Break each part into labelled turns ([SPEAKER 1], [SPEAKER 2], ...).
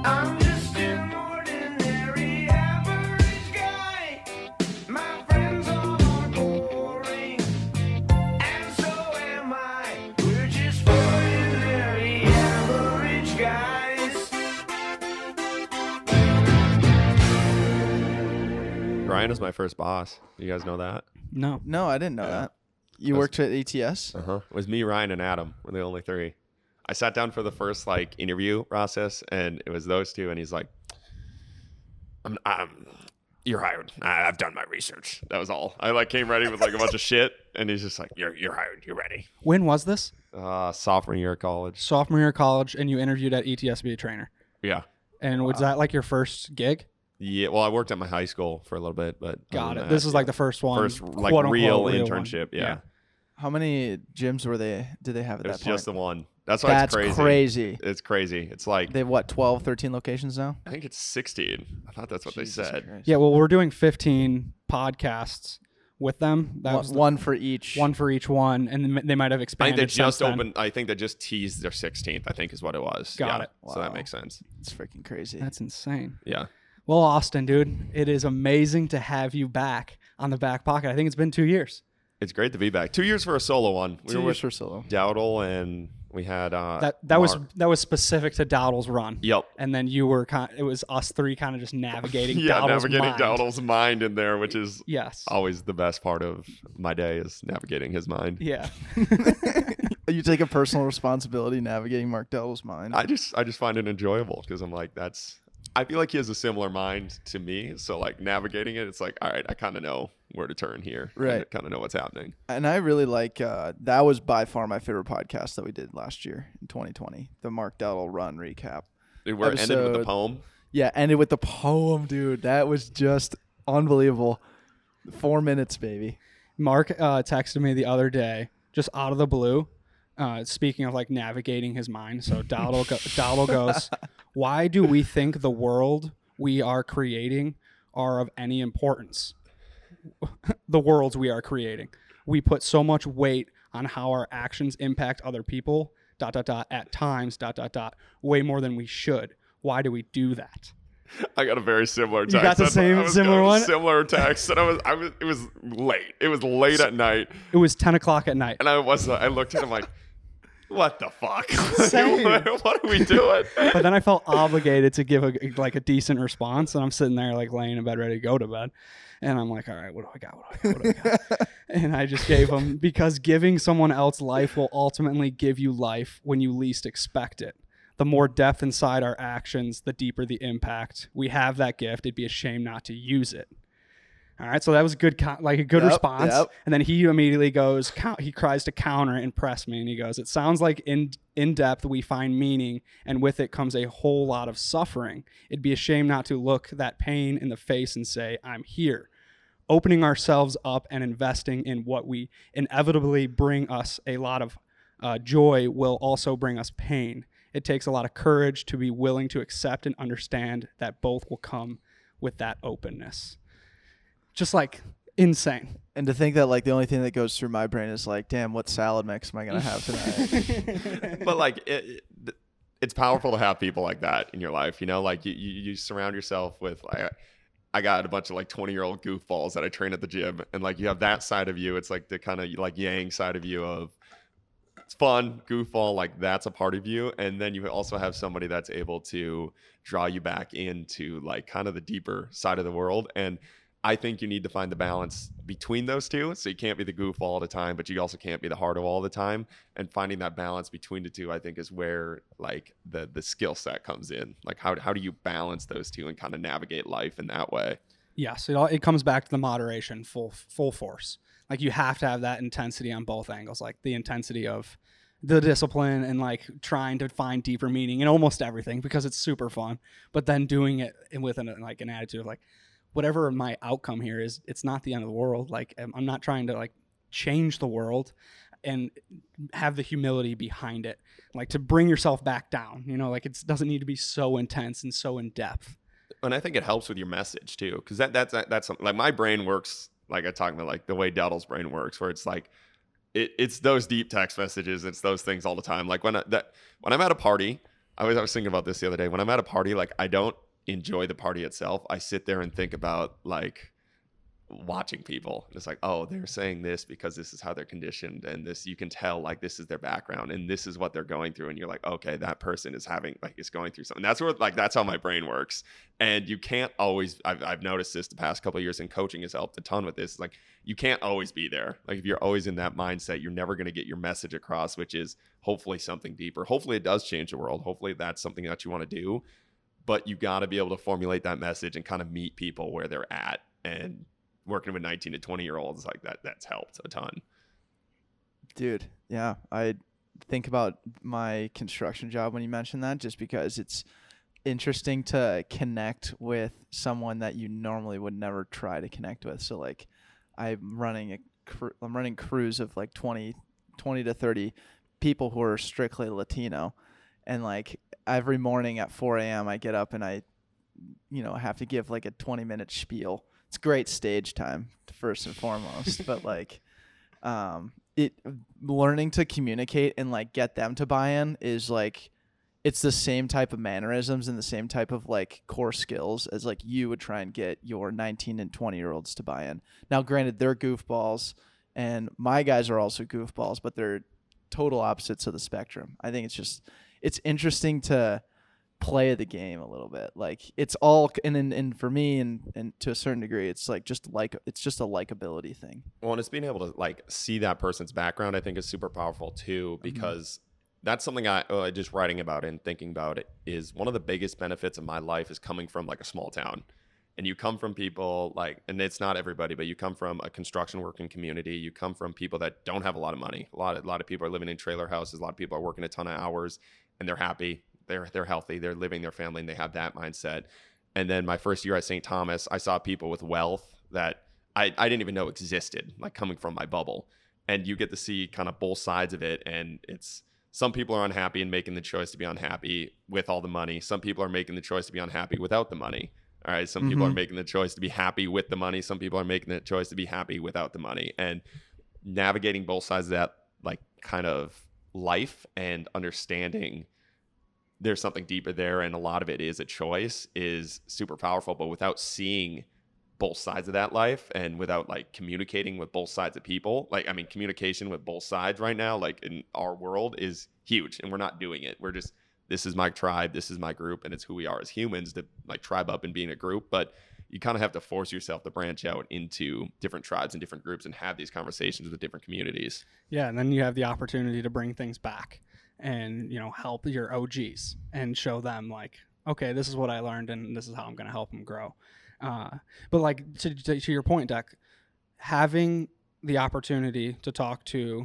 [SPEAKER 1] I'm just an ordinary average guy. My friends all are boring, and so am I. We're just ordinary average guys.
[SPEAKER 2] Ryan was my first boss. You guys know that?
[SPEAKER 3] No.
[SPEAKER 4] No, I didn't know that. You worked at ATS?
[SPEAKER 2] Uh-huh. It was me, Ryan, and Adam. We're the only three. I sat down for the first interview process, and it was those two. And he's like, "You're hired. I've done my research. That was all. I came ready with a bunch of shit, and he's just like, "You're hired. You're ready."
[SPEAKER 3] When was this?
[SPEAKER 2] Sophomore year of college.
[SPEAKER 3] Sophomore year of college, and you interviewed at ETS to be a trainer.
[SPEAKER 2] Yeah.
[SPEAKER 3] And was that like your first gig?
[SPEAKER 2] Yeah. Well, I worked at my high school for a little bit, but
[SPEAKER 3] Got
[SPEAKER 2] other
[SPEAKER 3] it.
[SPEAKER 2] than
[SPEAKER 3] This
[SPEAKER 2] that,
[SPEAKER 3] is like the first one.
[SPEAKER 2] first
[SPEAKER 3] quote, unquote,
[SPEAKER 2] real
[SPEAKER 3] one.
[SPEAKER 2] internship. Yeah.
[SPEAKER 4] How many gyms did they have at
[SPEAKER 2] It was
[SPEAKER 4] that point?
[SPEAKER 2] just the one. That's why
[SPEAKER 4] That's
[SPEAKER 2] it's crazy.
[SPEAKER 4] crazy.
[SPEAKER 2] It's crazy. It's like
[SPEAKER 4] They have what, 12, 13 locations now?
[SPEAKER 2] I think it's 16. I thought that's what
[SPEAKER 4] Jesus
[SPEAKER 2] they said.
[SPEAKER 4] Christ.
[SPEAKER 3] Yeah, well, we're doing 15 podcasts with them. That was
[SPEAKER 4] One for each.
[SPEAKER 3] one for each one, and they might have
[SPEAKER 2] I
[SPEAKER 3] expanded.
[SPEAKER 2] think they just
[SPEAKER 3] since then.
[SPEAKER 2] opened. I think they just teased their 16th. I think is what it was.
[SPEAKER 3] Got
[SPEAKER 2] Yeah.
[SPEAKER 3] it.
[SPEAKER 2] So that
[SPEAKER 4] Wow.
[SPEAKER 2] makes sense.
[SPEAKER 4] It's freaking crazy.
[SPEAKER 3] That's insane.
[SPEAKER 2] Yeah.
[SPEAKER 3] Well, Austin, dude, it is amazing to have you back on the back pocket. I think it's been 2 years.
[SPEAKER 2] It's great to be back. 2 years for a solo one. We
[SPEAKER 4] 2
[SPEAKER 2] were
[SPEAKER 4] years
[SPEAKER 2] with
[SPEAKER 4] for solo.
[SPEAKER 2] Dowdle, and we had
[SPEAKER 3] That
[SPEAKER 2] Mark.
[SPEAKER 3] was specific to Dowdle's run.
[SPEAKER 2] Yep.
[SPEAKER 3] And then you were it was us three kind of just navigating
[SPEAKER 2] Yeah,
[SPEAKER 3] Dowdle's
[SPEAKER 2] navigating
[SPEAKER 3] mind.
[SPEAKER 2] Dowdle's mind in there, which is
[SPEAKER 3] Yes.
[SPEAKER 2] always the best part of my day is navigating his mind.
[SPEAKER 3] Yeah.
[SPEAKER 4] You take a personal responsibility navigating Mark Dell's mind.
[SPEAKER 2] I just find it enjoyable because I'm like, I feel like he has a similar mind to me. So navigating it, it's like, all right, I kind of know where to turn here.
[SPEAKER 4] Right.
[SPEAKER 2] I kind of know what's happening.
[SPEAKER 4] And I really like that was by far my favorite podcast that we did last year in 2020, the Mark Dowdle run recap.
[SPEAKER 2] We're ended with the
[SPEAKER 4] Episode-
[SPEAKER 2] poem.
[SPEAKER 4] Yeah, ended with the poem, dude. That was just unbelievable. 4 minutes, baby.
[SPEAKER 3] Mark texted me the other day, just out of the blue. Speaking of navigating his mind, so Dowdle goes, "Why do we think the world we are creating are of any importance? The worlds we are creating. We put so much weight on how our actions impact other people. ... At times ... Way more than we should. Why do we do that?"
[SPEAKER 2] I got a very similar text.
[SPEAKER 3] You got the similar one?
[SPEAKER 2] Similar text, and it was late. It was late at night,
[SPEAKER 3] It was 10 o'clock at night.
[SPEAKER 2] and I looked at him like, what the fuck?
[SPEAKER 3] Same.
[SPEAKER 2] What are we doing?
[SPEAKER 3] But then I felt obligated to give a decent response, and I'm sitting there laying in bed ready to go to bed, and I'm like, all right, what do I got? And I just gave him, because giving someone else life will ultimately give you life when you least expect it. The more depth inside our actions, the deeper the impact. We have that gift. It'd be a shame not to use it. All right, so that was a good response.
[SPEAKER 4] Yep.
[SPEAKER 3] And then he immediately goes, he tries to counter and press me, and he goes, "It sounds like in depth we find meaning, and with it comes a whole lot of suffering. It'd be a shame not to look that pain in the face and say, I'm here." Opening ourselves up and investing in what we inevitably bring us a lot of joy will also bring us pain. It takes a lot of courage to be willing to accept and understand that both will come with that openness. Just insane.
[SPEAKER 4] And to think that the only thing that goes through my brain is damn, what salad mix am I going to have tonight?
[SPEAKER 2] But it's powerful to have people like that in your life. You surround yourself with I got a bunch of 20-year-old goofballs that I train at the gym, and you have that side of you. It's the kind of yang side of you of it's fun, goofball, that's a part of you. And then you also have somebody that's able to draw you back into kind of the deeper side of the world. And I think you need to find the balance between those two. So you can't be the goofball all the time, but you also can't be the hardo all the time. And finding that balance between the two, I think, is where the skill set comes in. How do you balance those two and kind of navigate life in that way?
[SPEAKER 3] Yes, it comes back to the moderation, full force. You have to have that intensity on both angles, the intensity of the discipline and trying to find deeper meaning in almost everything because it's super fun, but then doing it with an attitude of whatever my outcome here is, it's not the end of the world. I'm not trying to change the world, and have the humility behind it, to bring yourself back down. It doesn't need to be so intense and so in depth.
[SPEAKER 2] And I think it helps with your message too, because that's something, my brain works I talk about the way Dowdle's brain works, where it's it's those deep text messages, it's those things all the time. When I'm at a party I was thinking about this the other day. When I'm at a party, like I don't enjoy the party itself. I sit there and think about like watching people. It's like, oh, they're saying this because this is how they're conditioned, and this you can tell like this is their background and this is what they're going through, and you're like, okay, that person is going through something. That's where like that's how my brain works. And you can't always. I've noticed this the past couple of years, and coaching has helped a ton with this. Like you can't always be there. Like if you're always in that mindset, you're never going to get your message across, which is hopefully something deeper. Hopefully it does change the world. Hopefully that's something that you want to do. But you got to be able to formulate that message and kind of meet people where they're at. And working with 19 to 20-year-olds like that's helped a ton.
[SPEAKER 4] Dude, yeah. I think about my construction job when you mentioned that, just because it's interesting to connect with someone that you normally would never try to connect with. So like I'm running crews of like 20 to 30 people who are strictly Latino, and like every morning at 4 a.m. I get up and I have to give like a 20-minute spiel. It's great stage time first and foremost, but like learning to communicate and like get them to buy in is like it's the same type of mannerisms and the same type of like core skills as like you would try and get your 19 and 20-year-olds to buy in. Now granted, they're goofballs and my guys are also goofballs, but they're total opposites of the spectrum. I think it's interesting to play the game a little bit. Like it's all and for me and to a certain degree it's just a likability thing.
[SPEAKER 2] Well, and it's being able to like see that person's background I think is super powerful too, because that's something I just writing about it and thinking about it is one of the biggest benefits of my life is coming from like a small town. And you come from people like, and it's not everybody, but you come from a construction working community. You come from people that don't have a lot of money. A lot of people are living in trailer houses. A lot of people are working a ton of hours and they're happy. They're healthy. They're living their family and they have that mindset. And then my first year at St. Thomas, I saw people with wealth that I didn't even know existed, like coming from my bubble. And you get to see kind of both sides of it. And it's some people are unhappy and making the choice to be unhappy with all the money. Some people are making the choice to be unhappy without the money. All right. Some people are making the choice to be happy with the money. Some people are making the choice to be happy without the money. And navigating both sides of that, like kind of life and understanding there's something deeper there. And a lot of it is a choice is super powerful, but without seeing both sides of that life and without like communicating with both sides of people, like, I mean, communication with both sides right now, like in our world is huge and we're not doing it. We're just, this is my tribe, this is my group, and it's who we are as humans to like tribe up and be in a group. But you kind of have to force yourself to branch out into different tribes and different groups and have these conversations with different communities.
[SPEAKER 3] Yeah, and then you have the opportunity to bring things back and, help your OGs and show them like, okay, this is what I learned and this is how I'm going to help them grow. But like to your point, Deck, having the opportunity to talk to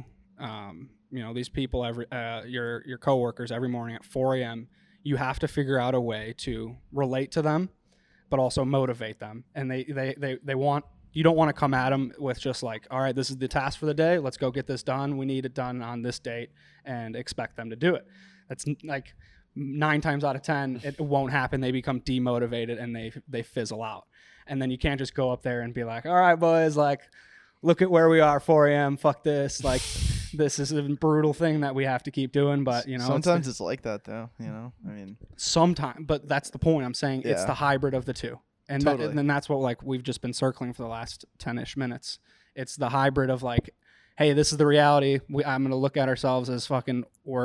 [SPEAKER 3] these people your coworkers every morning at 4 a.m. You have to figure out a way to relate to them, but also motivate them. And they want, you don't want to come at them with just like, all right, this is the task for the day. Let's go get this done. We need it done on this date and expect them to do it. That's like 9 times out of 10, it won't happen. They become demotivated and they fizzle out. And then you can't just go up there and be like, all right, boys, like, look at where we are, 4 a.m. Fuck this. Like, this is a brutal thing that we have to keep doing. But,
[SPEAKER 4] sometimes it's like that, though. I mean,
[SPEAKER 3] sometimes, but that's the point. I'm saying it's the hybrid of the two. And,
[SPEAKER 4] totally.
[SPEAKER 3] And that's what like we've just been circling for the last 10-ish minutes. It's the hybrid of like, hey, this is the reality. I'm going to look at ourselves as fucking,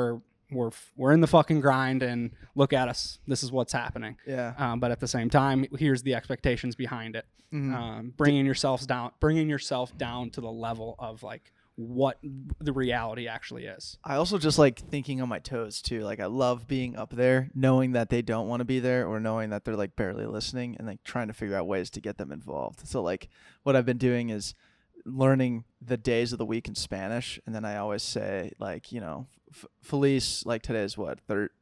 [SPEAKER 3] we're in the fucking grind and look at us. This is what's happening.
[SPEAKER 4] Yeah.
[SPEAKER 3] But at the same time, here's the expectations behind it. Bringing yourself down to the level of like what the reality actually is.
[SPEAKER 4] I also just like thinking on my toes too. Like I love being up there, knowing that they don't want to be there or knowing that they're like barely listening and like trying to figure out ways to get them involved. So like what I've been doing is learning the days of the week in Spanish. And then I always say like, Feliz, like today's what?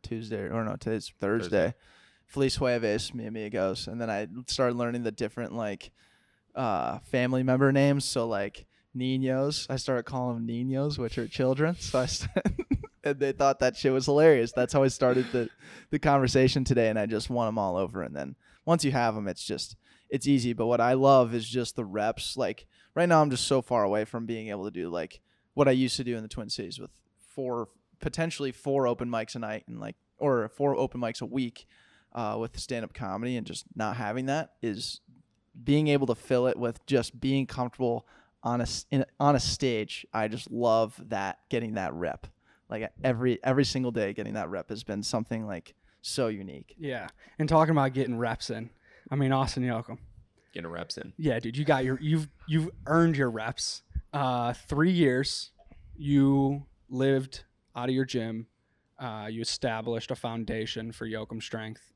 [SPEAKER 4] Today's Thursday. Feliz jueves, mi amigos. And then I started learning the different like family member names. So like niños, I started calling them niños, which are children. So and they thought that shit was hilarious. That's how I started the conversation today. And I just won them all over. And then once you have them, it's easy. But what I love is just the reps. Like right now I'm just so far away from being able to do like what I used to do in the Twin Cities with potentially four open mics a night and like or 4 open mics a week with stand-up comedy, and just not having that is being able to fill it with just being comfortable on a stage. I just love that, getting that rep. Like every single day, getting that rep has been something like so unique.
[SPEAKER 3] Yeah. And talking about getting reps in, I mean, Austin Yoakum.
[SPEAKER 2] Getting reps in.
[SPEAKER 3] Yeah, dude, you've earned your reps. 3 years, you lived out of your gym. You established a foundation for Yoakum Strength.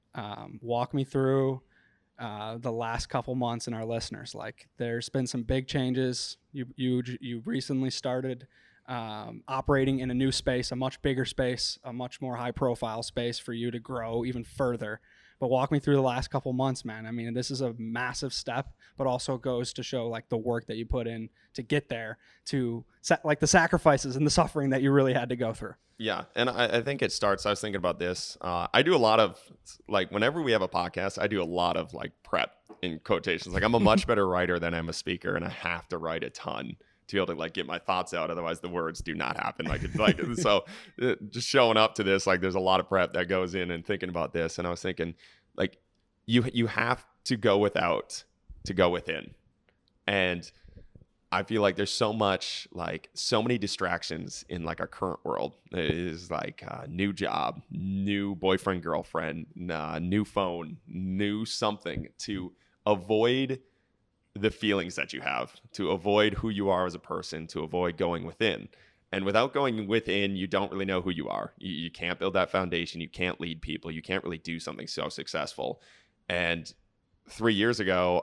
[SPEAKER 3] Walk me through the last couple months and our listeners. Like, there's been some big changes. You recently started operating in a new space, a much bigger space, a much more high profile space for you to grow even further. But walk me through the last couple months, man. I mean, this is a massive step, but also goes to show like the work that you put in to get there, to like the sacrifices and the suffering that you really had to go through.
[SPEAKER 2] Yeah, and I think it starts, I was thinking about this. I do a lot of, like, whenever we have a podcast, I do a lot of, like, prep in quotations. Like, I'm a much better writer than I'm a speaker, and I have to write a ton to be able to, like, get my thoughts out. Otherwise, the words do not happen. So just showing up to this, like, there's a lot of prep that goes in and thinking about this. And I was thinking, like, you have to go without to go within. And I feel like there's so many distractions in, like, our current world. It is like new job, new boyfriend, girlfriend, new phone, new something, to avoid the feelings that you have, to avoid who you are as a person, to avoid going within. And without going within, you don't really know who you are. You can't build that foundation. You can't lead people. You can't really do something so successful. And 3 years ago,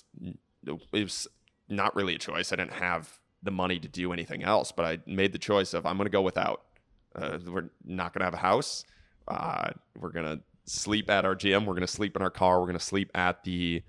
[SPEAKER 2] it was not really a choice. I didn't have the money to do anything else, but I made the choice of, I'm going to go without. We're not going to have a house. We're going to sleep at our gym. We're going to sleep in our car. We're going to sleep at the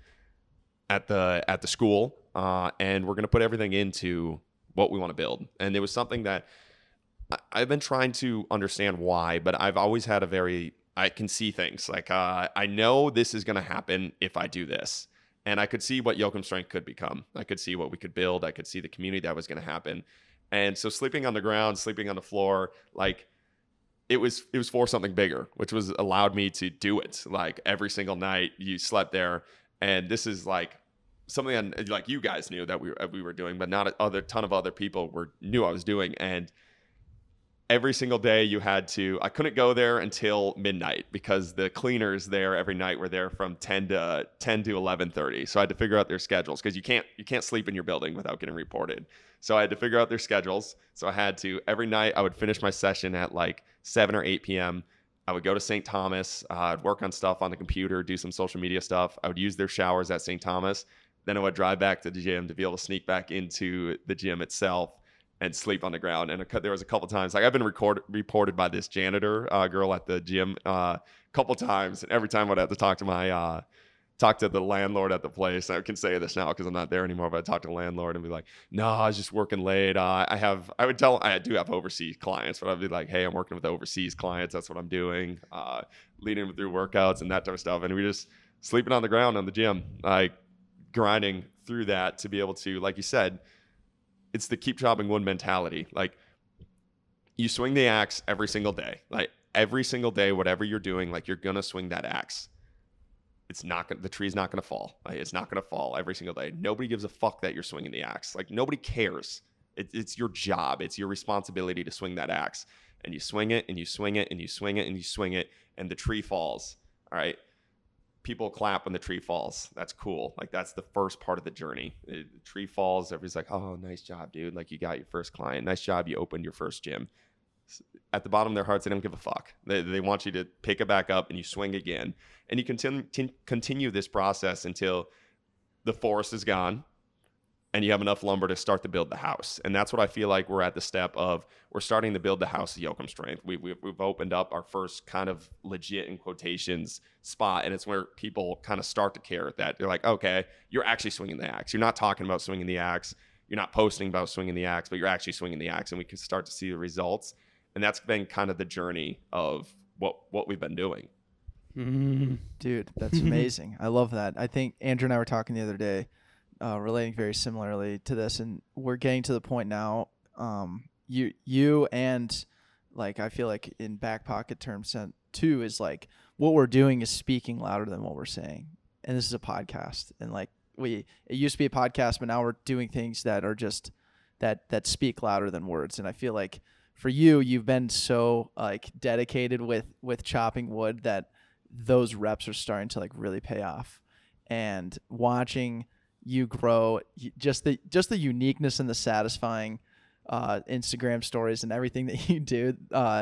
[SPEAKER 2] school. And we're going to put everything into what we want to build. And it was something that I've been trying to understand why, but I've always had I can see things like, I know this is going to happen if I do this. And I could see what Yoakum Strength could become. I could see what we could build. I could see the community that was going to happen. And so sleeping on the ground, sleeping on the floor, like, it was for something bigger, which was allowed me to do it. Like, every single night you slept there. And this is like something like you guys knew that we were doing, but not a ton of other people knew I was doing. And every single day I couldn't go there until midnight, because the cleaners there every night were there from 10 to 11:30. So I had to figure out their schedules, because you can't sleep in your building without getting reported. So I had to figure out their schedules. So I had to, every night I would finish my session at like 7 or 8 p.m. I would go to St. Thomas. I'd work on stuff on the computer, do some social media stuff. I would use their showers at St. Thomas. Then I would drive back to the gym to be able to sneak back into the gym itself and sleep on the ground. And there was a couple times, like, I've been reported by this janitor girl at the gym a couple times, and every time I'd have to talk to the landlord at the place. I can say this now because I'm not there anymore, but I'd talk to the landlord and be like, no, I was just working late. I do have overseas clients, but I'd be like, hey, I'm working with overseas clients. That's what I'm doing. Leading them through workouts and that type of stuff. And we just sleeping on the ground on the gym, like, grinding through that to be able to, like you said, it's the keep chopping wood mentality. Like, you swing the axe every single day. Like, every single day, whatever you're doing, like, you're going to swing that axe. The tree's not going to fall. Like, it's not going to fall every single day. Nobody gives a fuck that you're swinging the axe. Like, nobody cares. It's your job. It's your responsibility to swing that axe. And you swing it, and you swing it, and you swing it, and you swing it, and the tree falls. All right? People clap when the tree falls. That's cool. Like, that's the first part of the journey. The tree falls. Everybody's like, oh, nice job, dude. Like, you got your first client. Nice job. You opened your first gym. At the bottom of their hearts, they don't give a fuck. They want you to pick it back up and you swing again. And you continue this process until the forest is gone and you have enough lumber to start to build the house. And that's what I feel like we're at the step of. We're starting to build the house of Yoakum Strength. We've opened up our first kind of legit, in quotations, spot. And it's where people kind of start to care that they're like, okay, you're actually swinging the axe. You're not talking about swinging the axe. You're not posting about swinging the axe, but you're actually swinging the axe. And we can start to see the results. And that's been kind of the journey of what we've been doing.
[SPEAKER 4] Dude, that's amazing. I love that. I think Andrew and I were talking the other day, relating very similarly to this, and we're getting to the point now. You and like I feel like in back pocket terms too is like what we're doing is speaking louder than what we're saying. And this is a podcast, and like it used to be a podcast, but now we're doing things that are just that speak louder than words. And I feel like for you've been so like dedicated with chopping wood that those reps are starting to like really pay off. And watching you grow, just the uniqueness and the satisfying Instagram stories and everything that you do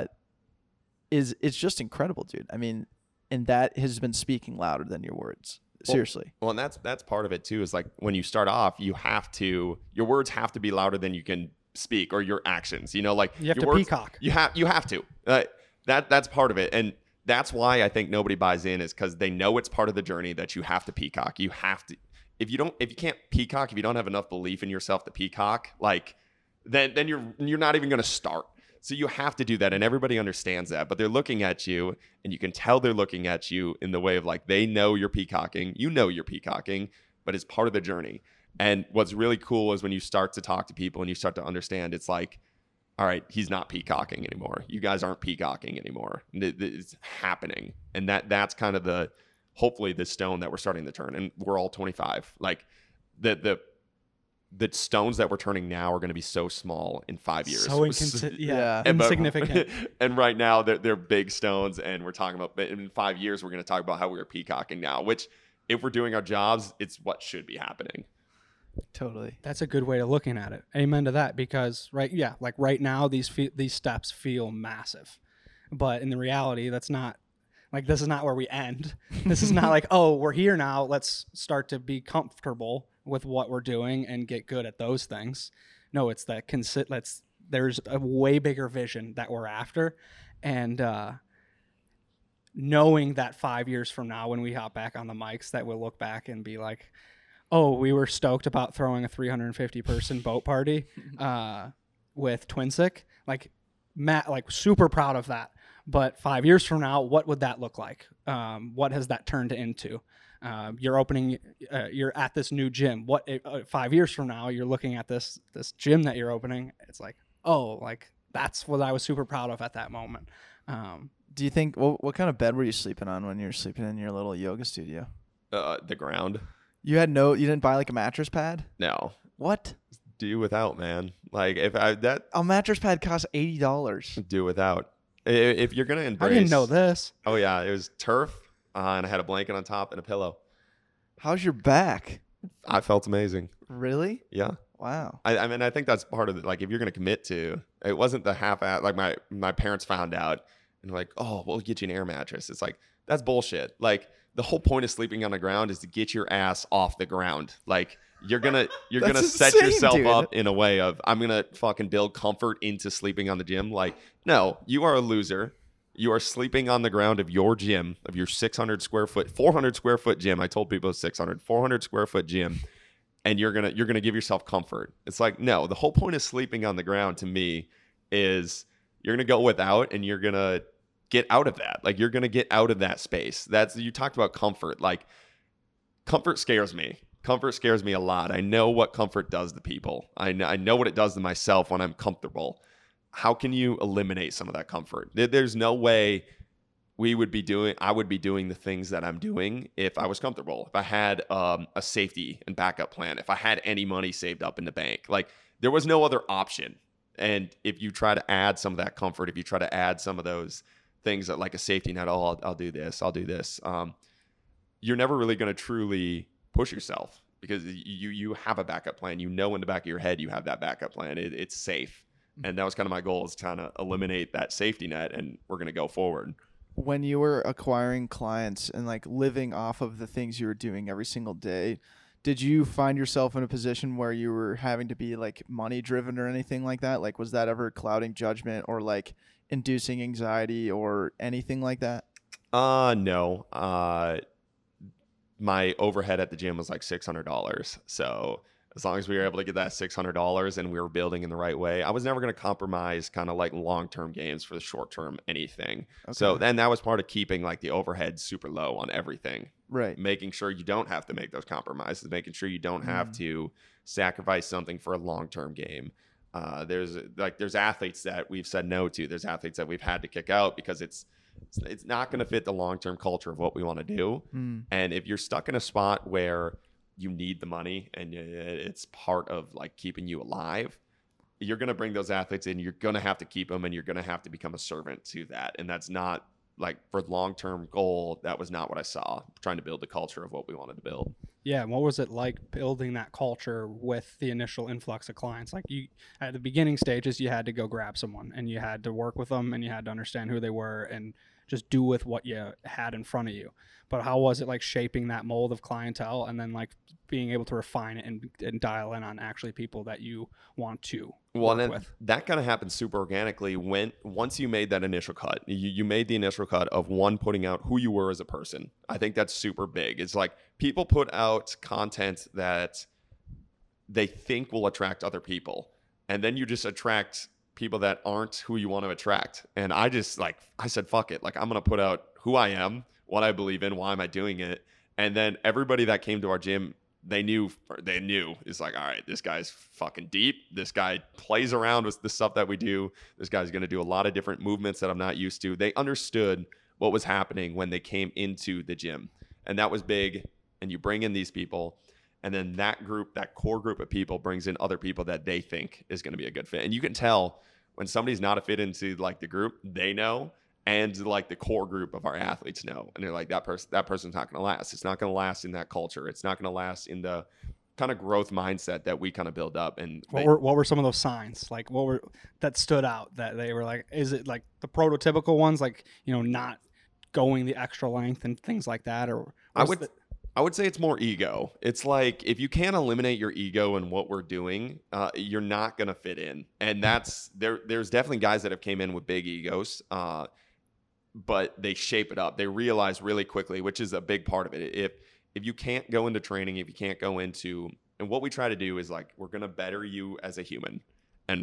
[SPEAKER 4] it's just incredible, dude. I mean, and that has been speaking louder than your words. Seriously.
[SPEAKER 2] Well, and that's part of it too, is like when you start off, your words have to be louder than you can speak, or your actions, like
[SPEAKER 3] You have
[SPEAKER 2] your
[SPEAKER 3] to
[SPEAKER 2] words,
[SPEAKER 3] peacock.
[SPEAKER 2] You have to, that's part of it. And that's why I think nobody buys in, is because they know it's part of the journey that you have to peacock. You have to, if you can't peacock, if you don't have enough belief in yourself to peacock, like then you're not even going to start. So you have to do that, and everybody understands that, but they're looking at you, and you can tell they're looking at you in the way of like, they know you're peacocking, you're peacocking, but it's part of the journey. And what's really cool is when you start to talk to people and you start to understand, it's like, all right, he's not peacocking anymore. You guys aren't peacocking anymore. It's happening. And that's kind of hopefully the stone that we're starting to turn. And we're all 25. Like the stones that we're turning now are going to be so small in 5 years.
[SPEAKER 3] So
[SPEAKER 4] Yeah.
[SPEAKER 3] insignificant.
[SPEAKER 2] And right now they're big stones, and we're talking about, but in 5 years we're going to talk about how we are peacocking now, which if we're doing our jobs, it's what should be happening.
[SPEAKER 4] Totally.
[SPEAKER 3] That's a good way of looking at it. Amen to that, because right now these steps feel massive, but in the reality, that's not like, this is not where we end. This is not like, oh, we're here now, let's start to be comfortable with what we're doing and get good at those things. No, it's that there's a way bigger vision that we're after, and knowing that 5 years from now, when we hop back on the mics, that we'll look back and be like, oh, we were stoked about throwing a 350 person boat party with Twinsick. Like Matt, like super proud of that. But 5 years from now, what would that look like? What has that turned into? You're at this new gym. 5 years from now, you're looking at this gym that you're opening. It's like, oh, like that's what I was super proud of at that moment.
[SPEAKER 4] Do you think, what kind of bed were you sleeping on when you were sleeping in your little yoga studio?
[SPEAKER 2] The ground.
[SPEAKER 4] You didn't buy like a mattress pad?
[SPEAKER 2] No.
[SPEAKER 4] What?
[SPEAKER 2] Do without, man. Like
[SPEAKER 4] A mattress pad costs $80.
[SPEAKER 2] do without. If you're gonna embrace,
[SPEAKER 3] I didn't know this.
[SPEAKER 2] Oh yeah, it was turf, and I had a blanket on top and a pillow.
[SPEAKER 4] How's your back?
[SPEAKER 2] I felt amazing.
[SPEAKER 4] Really?
[SPEAKER 2] Yeah.
[SPEAKER 4] Wow.
[SPEAKER 2] I mean, I think that's part of it. Like, if you're gonna commit to, it wasn't the half-ass. Like my parents found out and were like, oh, we'll get you an air mattress. It's like, that's bullshit. Like, the whole point of sleeping on the ground is to get your ass off the ground. Like, you're gonna set
[SPEAKER 4] insane,
[SPEAKER 2] yourself
[SPEAKER 4] dude.
[SPEAKER 2] up in a way of, I'm gonna fucking build comfort into sleeping on the gym. Like, no, you are a loser. You are sleeping on the ground of your gym, of your 400 square foot gym. I told people it's 400 square foot gym, and you're gonna give yourself comfort. It's like, no, the whole point of sleeping on the ground to me is you're gonna go without, and you're gonna get out of that. Like, you're gonna get out of that space. You talked about comfort. Like, comfort scares me. Comfort scares me a lot. I know what comfort does to people. I know what it does to myself when I'm comfortable. How can you eliminate some of that comfort? There's no way I would be doing the things that I'm doing if I was comfortable. If I had a safety and backup plan, if I had any money saved up in the bank, like, there was no other option. And if you try to add some of that comfort, if you try to add some of those things that, like a safety net, I'll do this, you're never really going to truly push yourself, because you have a backup plan. In the back of your head you have that backup plan. It's safe. And that was kind of my goal, is trying to eliminate that safety net, and we're going to go forward.
[SPEAKER 4] When you were acquiring clients and like living off of the things you were doing every single day, did you find yourself in a position where you were having to be like money driven or anything like that? Like, was that ever clouding judgment or like inducing anxiety or anything like that?
[SPEAKER 2] No. My overhead at the gym was like $600. So as long as we were able to get that $600 and we were building in the right way, I was never going to compromise kind of like long-term gains for the short-term anything.
[SPEAKER 4] Okay.
[SPEAKER 2] So then that was part of keeping like the overhead super low on everything.
[SPEAKER 4] Right.
[SPEAKER 2] Making sure you don't have to make those compromises, making sure you don't have to sacrifice something for a long-term game. There's athletes that we've said no to. There's athletes that we've had to kick out because it's not going to fit the long-term culture of what we want to do. And if you're stuck in a spot where you need the money and it's part of like keeping you alive, you're going to bring those athletes in. You're going to have to keep them, and you're going to have to become a servant to that. And that's not like for long-term goal. That was not what I saw. Trying to build the culture of what we wanted to build.
[SPEAKER 3] Yeah, and what was it like building that culture with the initial influx of clients? Like you, at the beginning stages, you had to go grab someone, and you had to work with them, and you had to understand who they were, and just do with what you had in front of you. But how was it like shaping that mold of clientele, and then like being able to refine it and dial in on actually people that you want to
[SPEAKER 2] Well,
[SPEAKER 3] work
[SPEAKER 2] and
[SPEAKER 3] with?
[SPEAKER 2] that kind of happened super organically once you made that initial cut. You made the initial cut of putting out who you were as a person. I think that's super big. It's like people put out content that they think will attract other people, and then you just attract people that aren't who you want to attract. And I said, fuck it. Like, I'm going to put out who I am, what I believe in, why am I doing it? And then everybody that came to our gym, they knew it's like, all right, this guy's fucking deep. This guy plays around with the stuff that we do. This guy's going to do a lot of different movements that I'm not used to. They understood what was happening when they came into the gym. And that was big. And you bring in these people, and then that core group of people brings in other people that they think is going to be a good fit. And you can tell when somebody's not a fit into like the group, they know, and like the core group of our athletes know. And they're like, that person's not going to last. It's not going to last in that culture. It's not going to last in the kind of growth mindset that we kind of build up. And
[SPEAKER 3] What were some of those signs? Like that stood out that they were like, is it like the prototypical ones, like, not going the extra length and things like that? Or
[SPEAKER 2] I would say it's more ego. It's like if you can't eliminate your ego in what we're doing, you're not going to fit in. And there's definitely guys that have came in with big egos, but they shape it up. They realize really quickly, which is a big part of it. If you can't go into training, if you can't go into, and what we try to do is like, we're going to better you as a human. And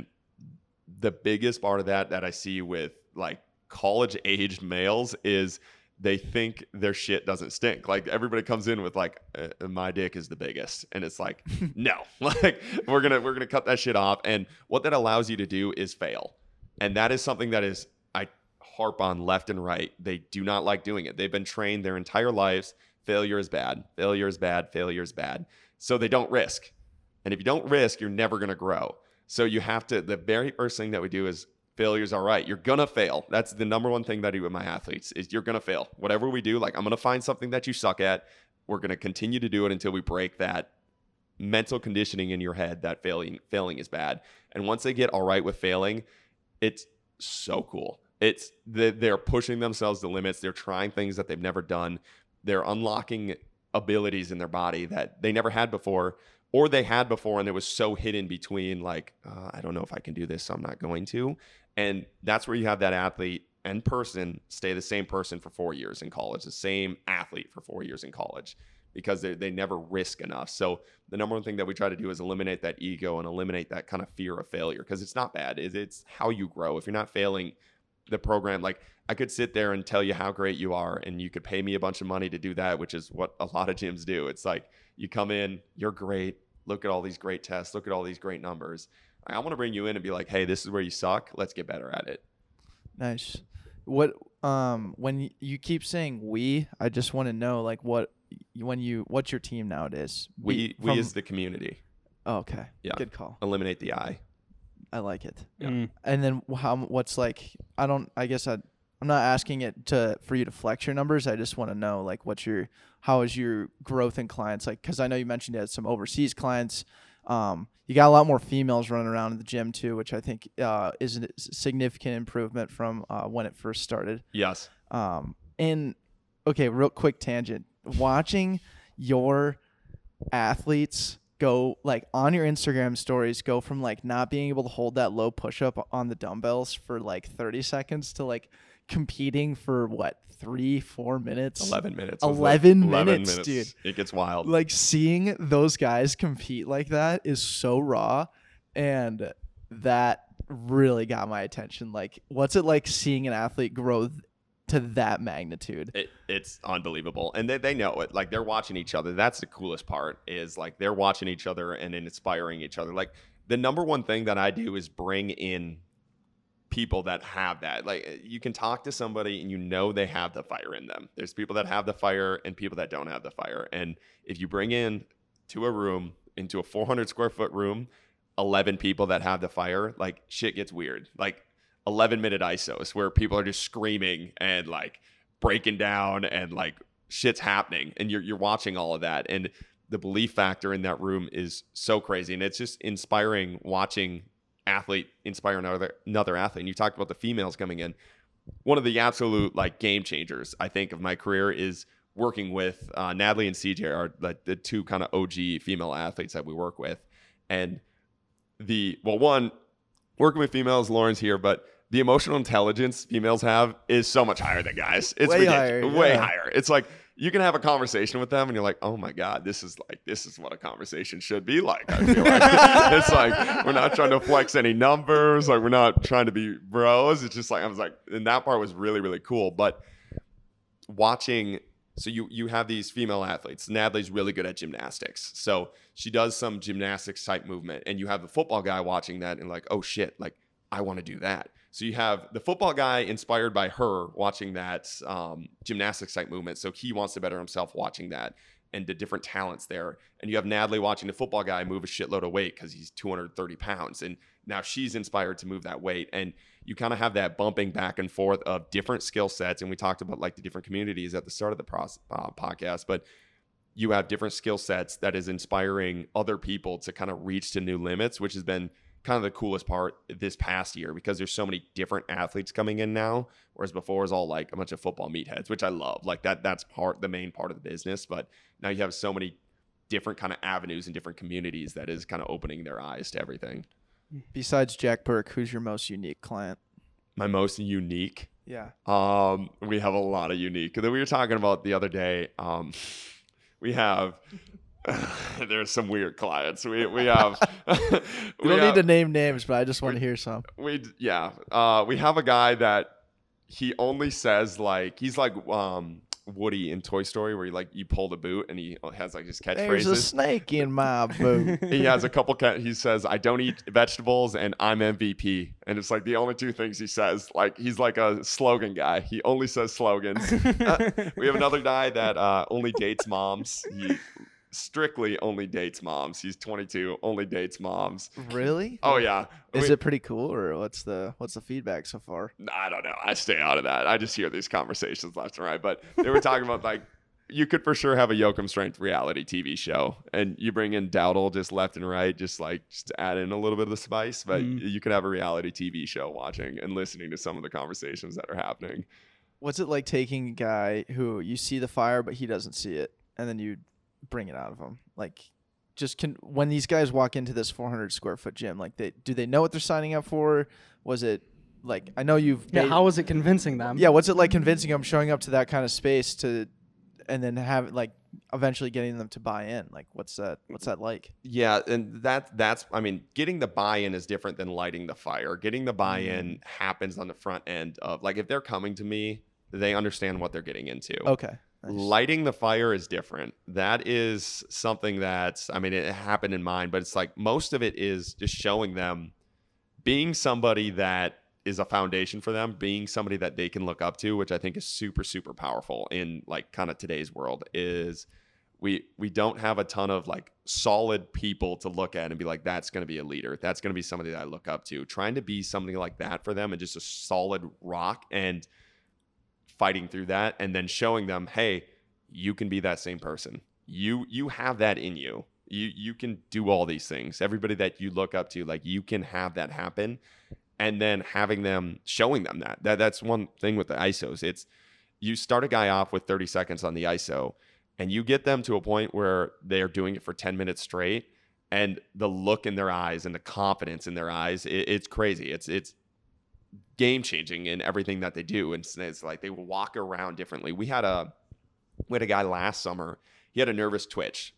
[SPEAKER 2] the biggest part of that I see with like college aged males is they think their shit doesn't stink. Like everybody comes in with like, my dick is the biggest. And it's like, no, like we're going to cut that shit off. And what that allows you to do is fail. And that is something that is, I harp on left and right. They do not like doing it. They've been trained their entire lives. Failure is bad. Failure is bad. Failure is bad. So they don't risk. And if you don't risk, you're never going to grow. So you have to, the very first thing that we do is, failure's all right. You're going to fail. That's the number one thing that I do with my athletes is you're going to fail. Whatever we do, like I'm going to find something that you suck at. We're going to continue to do it until we break that mental conditioning in your head that failing is bad. And once they get all right with failing, it's so cool. They're pushing themselves to limits. They're trying things that they've never done. They're unlocking abilities in their body that they never had before, or they had before and it was so hidden between like, I don't know if I can do this, so I'm not going to. And that's where you have that athlete and person stay the same person for 4 years in college, the same athlete for 4 years in college, because they never risk enough. So the number one thing that we try to do is eliminate that ego and eliminate that kind of fear of failure, because it's not bad. It's how you grow. If you're not failing the program, like I could sit there and tell you how great you are and you could pay me a bunch of money to do that, which is what a lot of gyms do. It's like you come in, you're great. Look at all these great tests. Look at all these great numbers. I want to bring you in and be like, hey, this is where you suck. Let's get better at it.
[SPEAKER 4] Nice. What when you keep saying we, I just want to know like what's your team nowadays?
[SPEAKER 2] We is the community.
[SPEAKER 4] Oh, okay.
[SPEAKER 2] Yeah.
[SPEAKER 4] Good call.
[SPEAKER 2] Eliminate the I.
[SPEAKER 4] I like it.
[SPEAKER 3] Mm.
[SPEAKER 4] And then what's like I'm not asking it for you to flex your numbers. I just want to know like how is your growth in clients, like, because I know you mentioned you had some overseas clients. You got a lot more females running around in the gym too, which I think is a significant improvement from when it first started.
[SPEAKER 2] Yes.
[SPEAKER 4] And okay, real quick tangent. Watching your athletes go like on your Instagram stories, go from like not being able to hold that low push up on the dumbbells for like 30 seconds to like competing for what, 3-4 minutes?
[SPEAKER 2] 11 minutes.
[SPEAKER 4] 11 minutes, dude.
[SPEAKER 2] It gets wild.
[SPEAKER 4] Like seeing those guys compete like that is so raw, and that really got my attention. Like, what's it like seeing an athlete grow to that magnitude?
[SPEAKER 2] It's unbelievable. And they know it. Like, they're watching each other. That's the coolest part, is like they're watching each other and inspiring each other. Like, the number one thing that I do is bring in people that have that. Like, you can talk to somebody and you know they have the fire in them. There's people that have the fire and people that don't have the fire. And if you bring in to a room, into a 400 square foot room, 11 people that have the fire, like, shit gets weird. Like 11-minute ISOs where people are just screaming and like breaking down and like shit's happening, and you're watching all of that, and the belief factor in that room is so crazy. And it's just inspiring watching athlete inspire another athlete. And you talked about the females coming in. One of the absolute like game changers, I think, of my career is working with Natalie and CJ are like the two kind of OG female athletes that we work with. And one, working with females, Lauren's here, but the emotional intelligence females have is so much higher than guys. It's
[SPEAKER 4] Way higher,
[SPEAKER 2] way
[SPEAKER 4] yeah.
[SPEAKER 2] higher. It's like you can have a conversation with them and you're like, oh my God, this is what a conversation should be like. I feel like it's like, we're not trying to flex any numbers. Like, we're not trying to be bros. It's just like, I was like, and that part was really, really cool. But watching, so you have these female athletes. Natalie's really good at gymnastics. So she does some gymnastics type movement, and you have the football guy watching that and like, oh shit, like I want to do that. So you have the football guy inspired by her watching that gymnastics type movement. So he wants to better himself watching that and the different talents there. And you have Natalie watching the football guy move a shitload of weight because he's 230 pounds. And now she's inspired to move that weight. And you kind of have that bumping back and forth of different skill sets. And we talked about like the different communities at the start of the podcast, but you have different skill sets that is inspiring other people to kind of reach to new limits, which has been kind of the coolest part this past year, because there's so many different athletes coming in now, whereas before it was all like a bunch of football meatheads, which I love. Like that's the main part of the business. But now you have so many different kind of avenues and different communities that is kind of opening their eyes to everything.
[SPEAKER 4] Besides Jack Burke, who's your most unique client?
[SPEAKER 2] My most unique.
[SPEAKER 4] Yeah.
[SPEAKER 2] We have a lot of unique that we were talking about the other day. We have there's some weird clients. We have
[SPEAKER 4] We don't need to name names, but I just want to hear some.
[SPEAKER 2] We have a guy that he only says like, he's like Woody in Toy Story, where you pull the boot and he has like his catchphrases.
[SPEAKER 4] There's a snake in my boot.
[SPEAKER 2] He has a couple he says, I don't eat vegetables and I'm MVP. And it's like the only two things he says. Like, he's like a slogan guy. He only says slogans. We have another guy that only dates moms. He strictly only dates moms. He's 22, only dates moms.
[SPEAKER 4] Really?
[SPEAKER 2] Oh yeah.
[SPEAKER 4] Is it pretty cool, or what's the feedback so far?
[SPEAKER 2] I don't know. I stay out of that. I just hear these conversations left and right. But they were talking about like, you could for sure have a Yoakum Strength reality TV show, and you bring in Dowdle just left and right, just to add in a little bit of the spice. But you could have a reality TV show watching and listening to some of the conversations that are happening.
[SPEAKER 4] What's it like taking a guy who you see the fire but he doesn't see it, and then you bring it out of him? Like, when these guys walk into this 400 square foot gym, like, do they know what they're signing up for? Was it like, I know you've
[SPEAKER 3] how was it convincing them?
[SPEAKER 4] Yeah, what's it like convincing them, showing up to that kind of space and then have like eventually getting them to buy in? Like, what's that like?
[SPEAKER 2] Yeah, and that's I mean, getting the buy-in is different than lighting the fire. Getting the buy-in happens on the front end of, like, if they're coming to me, they understand what they're getting into.
[SPEAKER 4] Okay. Nice.
[SPEAKER 2] Lighting the fire is different. That is something that, I mean, it happened in mine, but it's like most of it is just showing them, being somebody that is a foundation for them, being somebody that they can look up to, which I think is super, super powerful in like kind of today's world. Is we don't have a ton of like solid people to look at and be like, that's going to be a leader. That's going to be somebody that I look up to. Trying to be something like that for them and just a solid rock and fighting through that, and then showing them, hey, you can be that same person. You have that in you. You can do all these things. Everybody that you look up to, like, you can have that happen. And then having them, showing them that's one thing with the ISOs. It's, you start a guy off with 30 seconds on the ISO, and you get them to a point where they're doing it for 10 minutes straight, and the look in their eyes and the confidence in their eyes, it's crazy. It's game changing in everything that they do. And it's like they walk around differently. We had a guy last summer. He had a nervous twitch.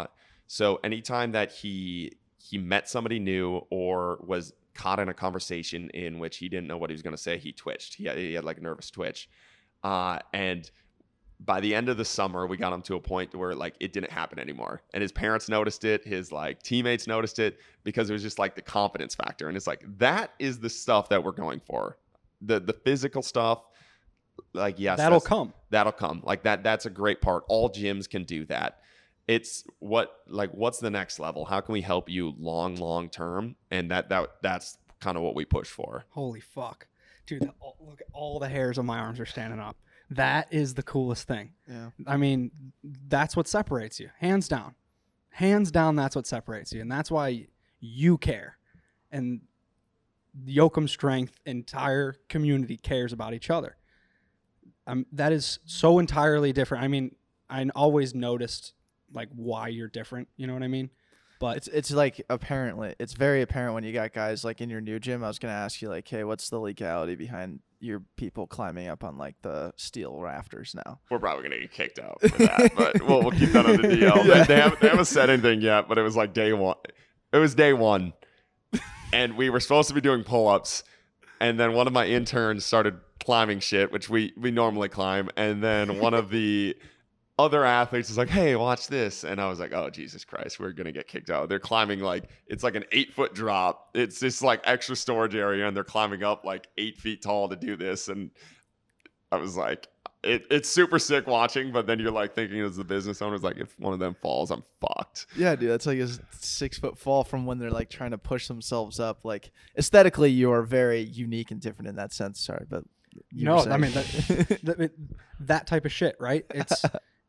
[SPEAKER 2] So anytime that he met somebody new or was caught in a conversation in which he didn't know what he was going to say, he twitched. He had like a nervous twitch. And by the end of the summer, we got him to a point where like it didn't happen anymore. And his parents noticed it, his like teammates noticed it, because it was just like the confidence factor. And it's like, that is the stuff that we're going for. The physical stuff, like, yes,
[SPEAKER 3] That'll
[SPEAKER 2] that's-
[SPEAKER 3] come.
[SPEAKER 2] That'll come. Like that's a great part. All gyms can do that. It's what's the next level? How can we help you long term? And that's kind of what we push for.
[SPEAKER 3] Holy fuck. Dude, look at all the hairs on my arms are standing up. That is the coolest thing.
[SPEAKER 4] Yeah.
[SPEAKER 3] I mean, that's what separates you. Hands down. Hands down, that's what separates you. And that's why you care. And Yoakum Strength entire community cares about each other. That is so entirely different. I mean, I always noticed like why you're different. You know what I mean? But
[SPEAKER 4] It's like apparently it's very apparent when you got guys like in your new gym. I was gonna ask you like, hey, what's the legality behind your people climbing up on like the steel rafters now?
[SPEAKER 2] We're probably gonna get kicked out for that, but we'll keep that on the DL.
[SPEAKER 4] Yeah.
[SPEAKER 2] They haven't said anything yet, but it was like day one. It was day one, and we were supposed to be doing pull-ups, and then one of my interns started climbing shit, which we normally climb, and then one of the other athletes is like, hey, watch this. And I was like, oh, Jesus Christ, we're going to get kicked out. They're climbing like, it's like an 8-foot drop. It's just like extra storage area. And they're climbing up like 8 feet tall to do this. And I was like, it's super sick watching. But then you're like thinking as the business owner, like, if one of them falls, I'm fucked.
[SPEAKER 4] Yeah, dude, that's like a 6-foot fall from when they're like trying to push themselves up. Like aesthetically, you are very unique and different in that sense. Sorry, but you were
[SPEAKER 3] no,
[SPEAKER 4] saying.
[SPEAKER 3] I mean, that type of shit, right? It's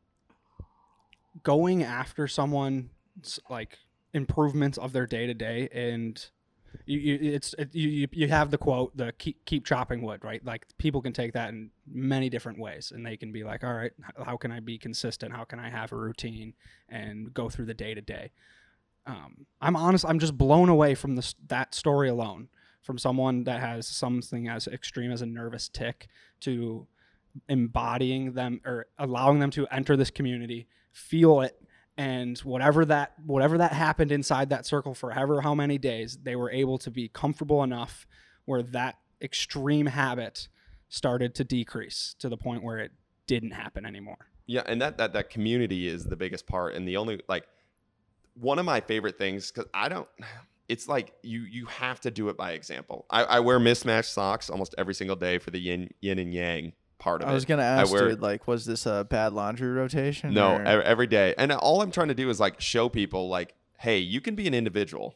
[SPEAKER 3] going after someone's like improvements of their day to day, and you have the quote, the keep chopping wood, right? Like people can take that in many different ways, and they can be like, all right, how can I be consistent? How can I have a routine and go through the day to day? I'm honest, I'm just blown away from that story alone, from someone that has something as extreme as a nervous tic to embodying them or allowing them to enter this community, feel it, and whatever that happened inside that circle for how many days, they were able to be comfortable enough where that extreme habit started to decrease to the point where it didn't happen anymore.
[SPEAKER 2] Yeah, and that community is the biggest part. And the only, like, one of my favorite things, because it's like you have to do it by example. I wear mismatched socks almost every single day for the yin and yang part of it.
[SPEAKER 4] I was gonna ask, dude, like, was this a bad laundry rotation?
[SPEAKER 2] No,
[SPEAKER 4] or?
[SPEAKER 2] every day. And all I'm trying to do is like show people like, hey, you can be an individual.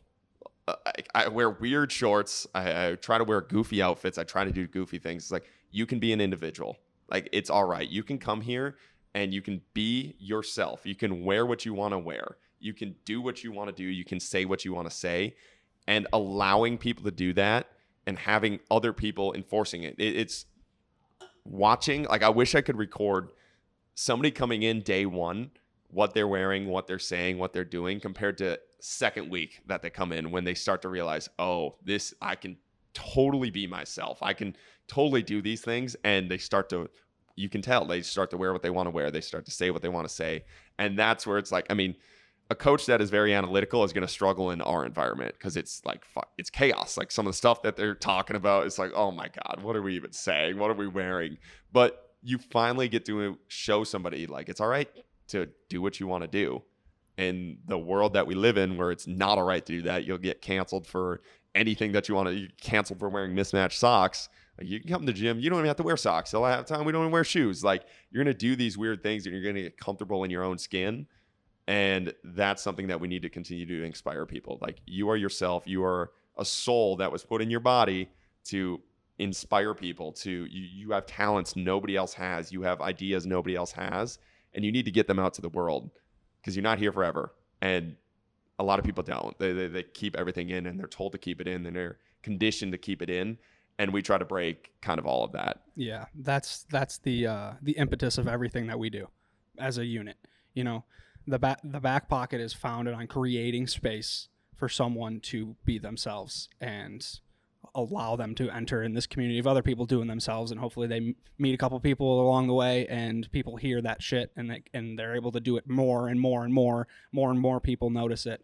[SPEAKER 2] I wear weird shorts. I try to wear goofy outfits. I try to do goofy things. It's like, you can be an individual. Like, it's all right. You can come here and you can be yourself. You can wear what you want to wear. You can do what you want to do. You can say what you want to say. And allowing people to do that and having other people enforcing it. It's watching, like, I wish I could record somebody coming in day one, what they're wearing, what they're saying, what they're doing, compared to second week that they come in, when they start to realize, oh, this, I can totally be myself. I can totally do these things. And they start to, you can tell, they start to wear what they want to wear. They start to say what they want to say. And that's where it's like, I mean, a coach that is very analytical is going to struggle in our environment, because it's like, it's chaos. Like, some of the stuff that they're talking about, it's like, oh my God, what are we even saying? What are we wearing? But you finally get to show somebody, like, it's all right to do what you want to do. In the world that we live in, where it's not all right to do that, you'll get canceled for anything that you want to. You get canceled for wearing mismatched socks. Like, you can come to the gym, you don't even have to wear socks. A lot of time we don't even wear shoes. Like, you're going to do these weird things and you're going to get comfortable in your own skin. And that's something that we need to continue to inspire people. Like, you are yourself. You are a soul that was put in your body to inspire people. You have talents nobody else has. You have ideas nobody else has. And you need to get them out to the world, because you're not here forever. And a lot of people don't. They keep everything in, and they're told to keep it in, and they're conditioned to keep it in. And we try to break kind of all of that.
[SPEAKER 3] Yeah, that's the impetus of everything that we do as a unit. You know, the back pocket is founded on creating space for someone to be themselves and allow them to enter in this community of other people doing themselves, and hopefully they meet a couple people along the way, and people hear that shit, and they're able to do it more and more and more people notice it.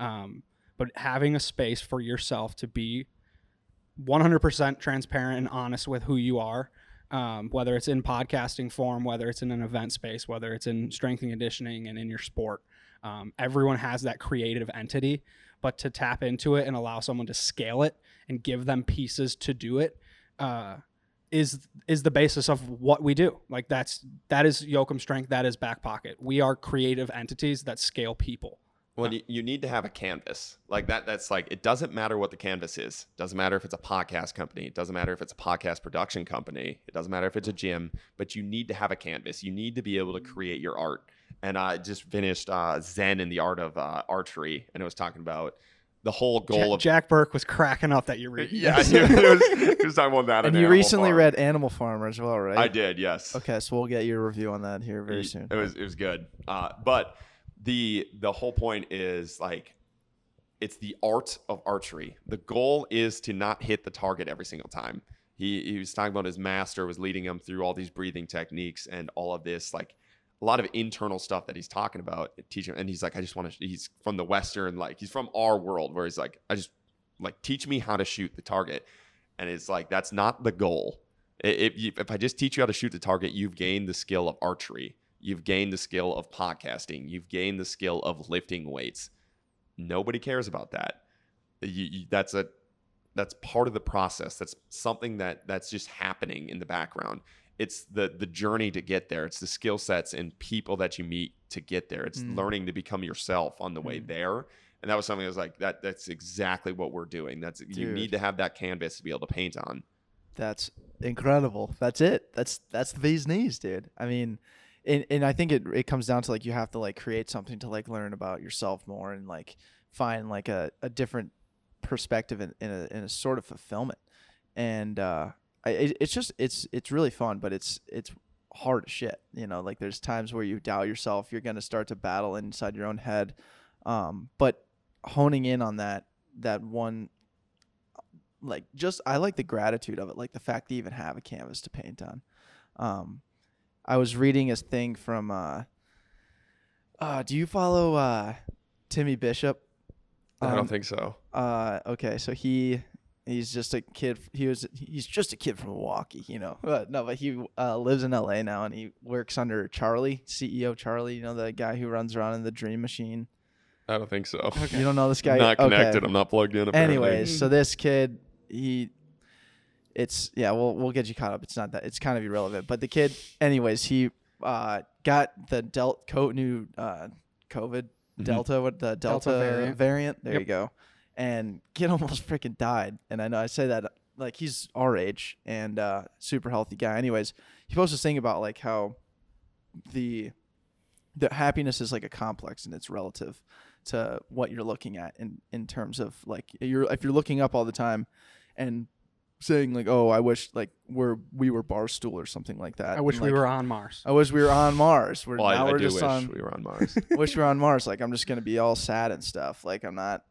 [SPEAKER 3] But having a space for yourself to be 100% transparent and honest with who you are, whether it's in podcasting form, whether it's in an event space, whether it's in strength and conditioning and in your sport. Everyone has that creative entity, but to tap into it and allow someone to scale it and give them pieces to do it is the basis of what we do. Like that is Yoakum Strength. That is Back Pocket. We are creative entities that scale people.
[SPEAKER 2] Well, you need to have a canvas like that. That's like, it doesn't matter what the canvas is. It doesn't matter if it's a podcast company. It doesn't matter if it's a podcast production company. It doesn't matter if it's a gym, but you need to have a canvas. You need to be able to create your art. And I just finished Zen in the Art of Archery, and it was talking about the whole goal of
[SPEAKER 3] Jack Burke was cracking up that you read.
[SPEAKER 2] Yeah, he was talking about that.
[SPEAKER 4] And
[SPEAKER 2] in
[SPEAKER 4] you
[SPEAKER 2] Animal
[SPEAKER 4] recently
[SPEAKER 2] Farm.
[SPEAKER 4] read Animal Farm as well, right?
[SPEAKER 2] I did, yes.
[SPEAKER 4] Okay, so we'll get your review on that here very soon.
[SPEAKER 2] It was good. But the whole point is like, it's the art of archery. The goal is to not hit the target every single time. He was talking about his master was leading him through all these breathing techniques and all of this, like a lot of internal stuff that he's talking about, teaching. And he's like, I just want to, he's from the Western, like he's from our world where he's like, I just like, teach me how to shoot the target. And it's like, that's not the goal. If I just teach you how to shoot the target, you've gained the skill of archery. You've gained the skill of podcasting. You've gained the skill of lifting weights. Nobody cares about that. That's part of the process. That's something that's just happening in the background. It's the journey to get there. It's the skill sets and people that you meet to get there. It's learning to become yourself on the way there. And that was something that was like, that's exactly what we're doing. You need to have that canvas to be able to paint on.
[SPEAKER 4] That's incredible. That's it. That's the bee's knees, dude. I mean, and I think it comes down to like, you have to like create something to like learn about yourself more and like find like a different perspective in a sort of fulfillment. And it's really fun, but it's hard as shit. You know, like there's times where you doubt yourself. You're gonna start to battle inside your own head. But honing in on that one, like just I like the gratitude of it, like the fact that you even have a canvas to paint on. I was reading a thing from do you follow Timmy Bishop?
[SPEAKER 2] I don't think so.
[SPEAKER 4] Okay, so he's just a kid. He's just a kid from Milwaukee, you know. But he lives in LA now, and he works under Charlie, CEO Charlie. You know, the guy who runs around in the Dream Machine.
[SPEAKER 2] I don't think so.
[SPEAKER 3] Okay.
[SPEAKER 4] You don't know this guy?
[SPEAKER 2] Not connected.
[SPEAKER 4] Okay.
[SPEAKER 2] I'm not plugged in. Apparently.
[SPEAKER 4] Anyways, so this kid, we'll get you caught up. It's not that. It's kind of irrelevant. But the kid, anyways, he got the new COVID Delta, what the Delta variant. There you go. And kid almost freaking died. And I know I say that like he's our age and super healthy guy. Anyways, he posted this thing about like how the happiness is like a complex and it's relative to what you're looking at in terms of like if you're looking up all the time and saying like, oh, I wish like we were Barstool or something like that.
[SPEAKER 3] I wish
[SPEAKER 4] and,
[SPEAKER 3] we
[SPEAKER 4] like,
[SPEAKER 3] were on Mars.
[SPEAKER 4] I wish we were on Mars.
[SPEAKER 2] Well, I do wish we were on Mars.
[SPEAKER 4] Wish we were on Mars. Like I'm just gonna be all sad and stuff. Like I'm not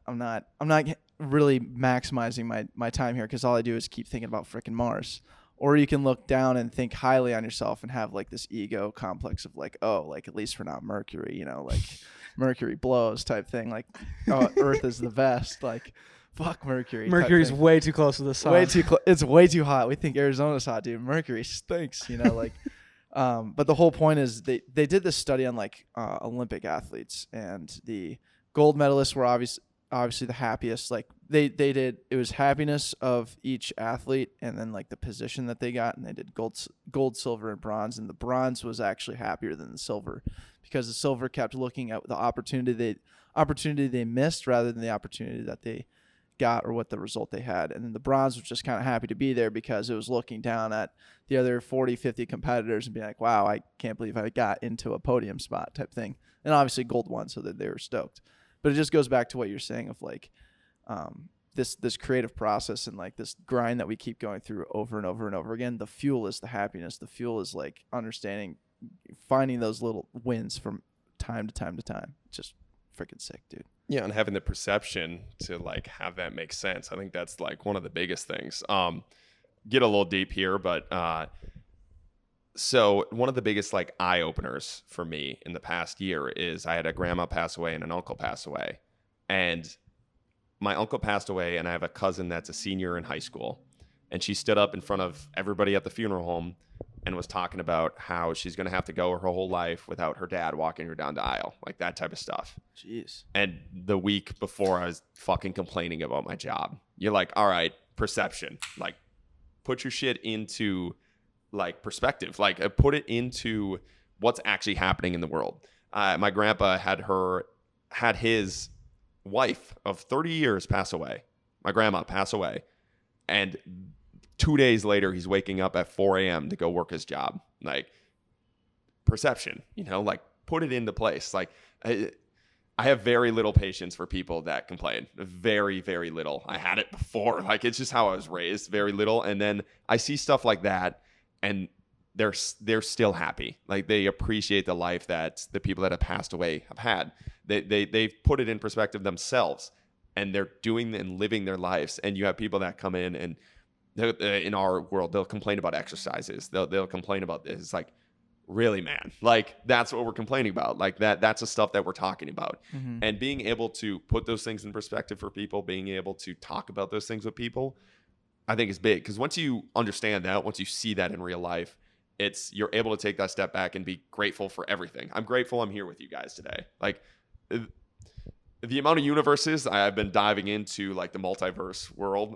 [SPEAKER 4] really maximizing my time here because all I do is keep thinking about freaking Mars. Or you can look down and think highly on yourself and have like this ego complex of like, oh, like at least we're not Mercury, you know, like Mercury blows type thing. Like, oh, Earth is the best. Like, fuck Mercury.
[SPEAKER 3] Mercury's way too close to the sun.
[SPEAKER 4] Way too close. It's way too hot. We think Arizona's hot, dude. Mercury stinks, you know, like. But the whole point is they did this study on like Olympic athletes, and the gold medalists were obviously the happiest. Like they did, it was happiness of each athlete and then like the position that they got, and they did gold, silver, and bronze, and the bronze was actually happier than the silver because the silver kept looking at the opportunity they missed rather than the opportunity that they got or what the result they had. And then the bronze was just kind of happy to be there because it was looking down at the other 40, 50 competitors and being like, wow, I can't believe I got into a podium spot type thing. And obviously gold won, so that they were stoked. But it just goes back to what you're saying of like this creative process and like this grind that we keep going through over and over and over again. The fuel is the happiness. The fuel is like understanding, finding those little wins from time to time to time. It's just freaking sick, dude.
[SPEAKER 2] Yeah, and having the perception to like have that make sense. I think that's like one of the biggest things. Get a little deep here, but so one of the biggest like eye openers for me in the past year is I had a grandma pass away and an uncle pass away. And my uncle passed away and I have a cousin that's a senior in high school. and she stood up in front of everybody at the funeral home and was talking about how she's going to have to go her whole life without her dad walking her down the aisle, like that type of stuff.
[SPEAKER 4] Jeez.
[SPEAKER 2] And the week before, I was fucking complaining about my job. You're like, all right, perception. Like, put your shit into, like, perspective. Like, put it into what's actually happening in the world. My grandpa had his wife of 30 years pass away. My grandma pass away. And 2 days later, he's waking up at 4 a.m. to go work his job. Like, perception, like, put it into place. Like, I have very little patience for people that complain. Very, very little. I had it before. Like, it's just how I was raised. Very little. And then I see stuff like that, and they're still happy. Like, they appreciate the life that the people that have passed away have had. They've put it in perspective themselves, and they're doing and living their lives. And you have people that come in, and in our world, they'll complain about exercises. They'll complain about this. It's like, really, man? Like, that's what we're complaining about. Like, that's the stuff that we're talking about.
[SPEAKER 4] Mm-hmm.
[SPEAKER 2] And being able to put those things in perspective for people, being able to talk about those things with people, I think is big. Because once you understand that, once you see that in real life, you're able to take that step back and be grateful for everything. I'm grateful I'm here with you guys today. Like, the amount of universes I've been diving into, like the multiverse world,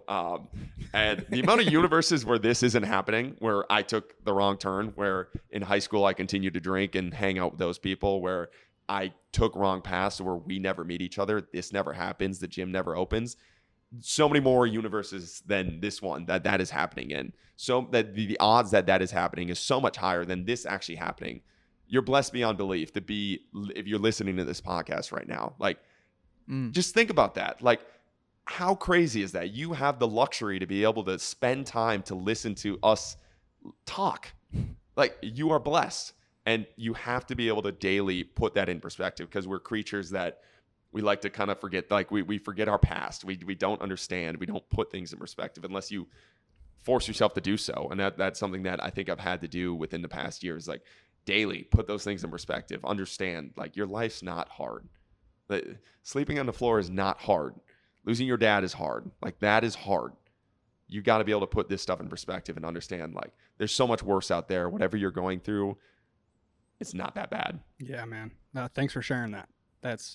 [SPEAKER 2] and the amount of universes where this isn't happening, where I took the wrong turn, where in high school I continued to drink and hang out with those people, where I took wrong paths, where we never meet each other, this never happens, the gym never opens. So many more universes than this one that is happening in. So that the odds that is happening is so much higher than this actually happening. You're blessed beyond belief if you're listening to this podcast right now. Like, just think about that. Like, how crazy is that? You have the luxury to be able to spend time to listen to us talk. Like, you are blessed, and you have to be able to daily put that in perspective, because we're creatures that we like to kind of forget. Like, we forget our past. We don't understand. We don't put things in perspective unless you force yourself to do so. And that's something that I think I've had to do within the past years. Like, daily put those things in perspective. Understand, like, your life's not hard. Sleeping on the floor is not hard. Losing your dad is hard. Like, that is hard. You got to be able to put this stuff in perspective and understand, like, there's so much worse out there. Whatever you're going through, it's not that bad.
[SPEAKER 3] Yeah, man. Thanks for sharing that. That's,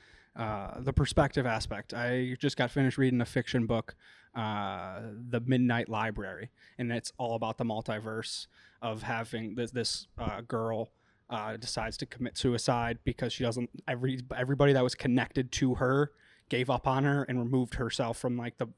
[SPEAKER 3] the perspective aspect. I just got finished reading a fiction book, The Midnight Library, and it's all about the multiverse of having this girl decides to commit suicide because she doesn't. Everybody that was connected to her gave up on her and removed herself from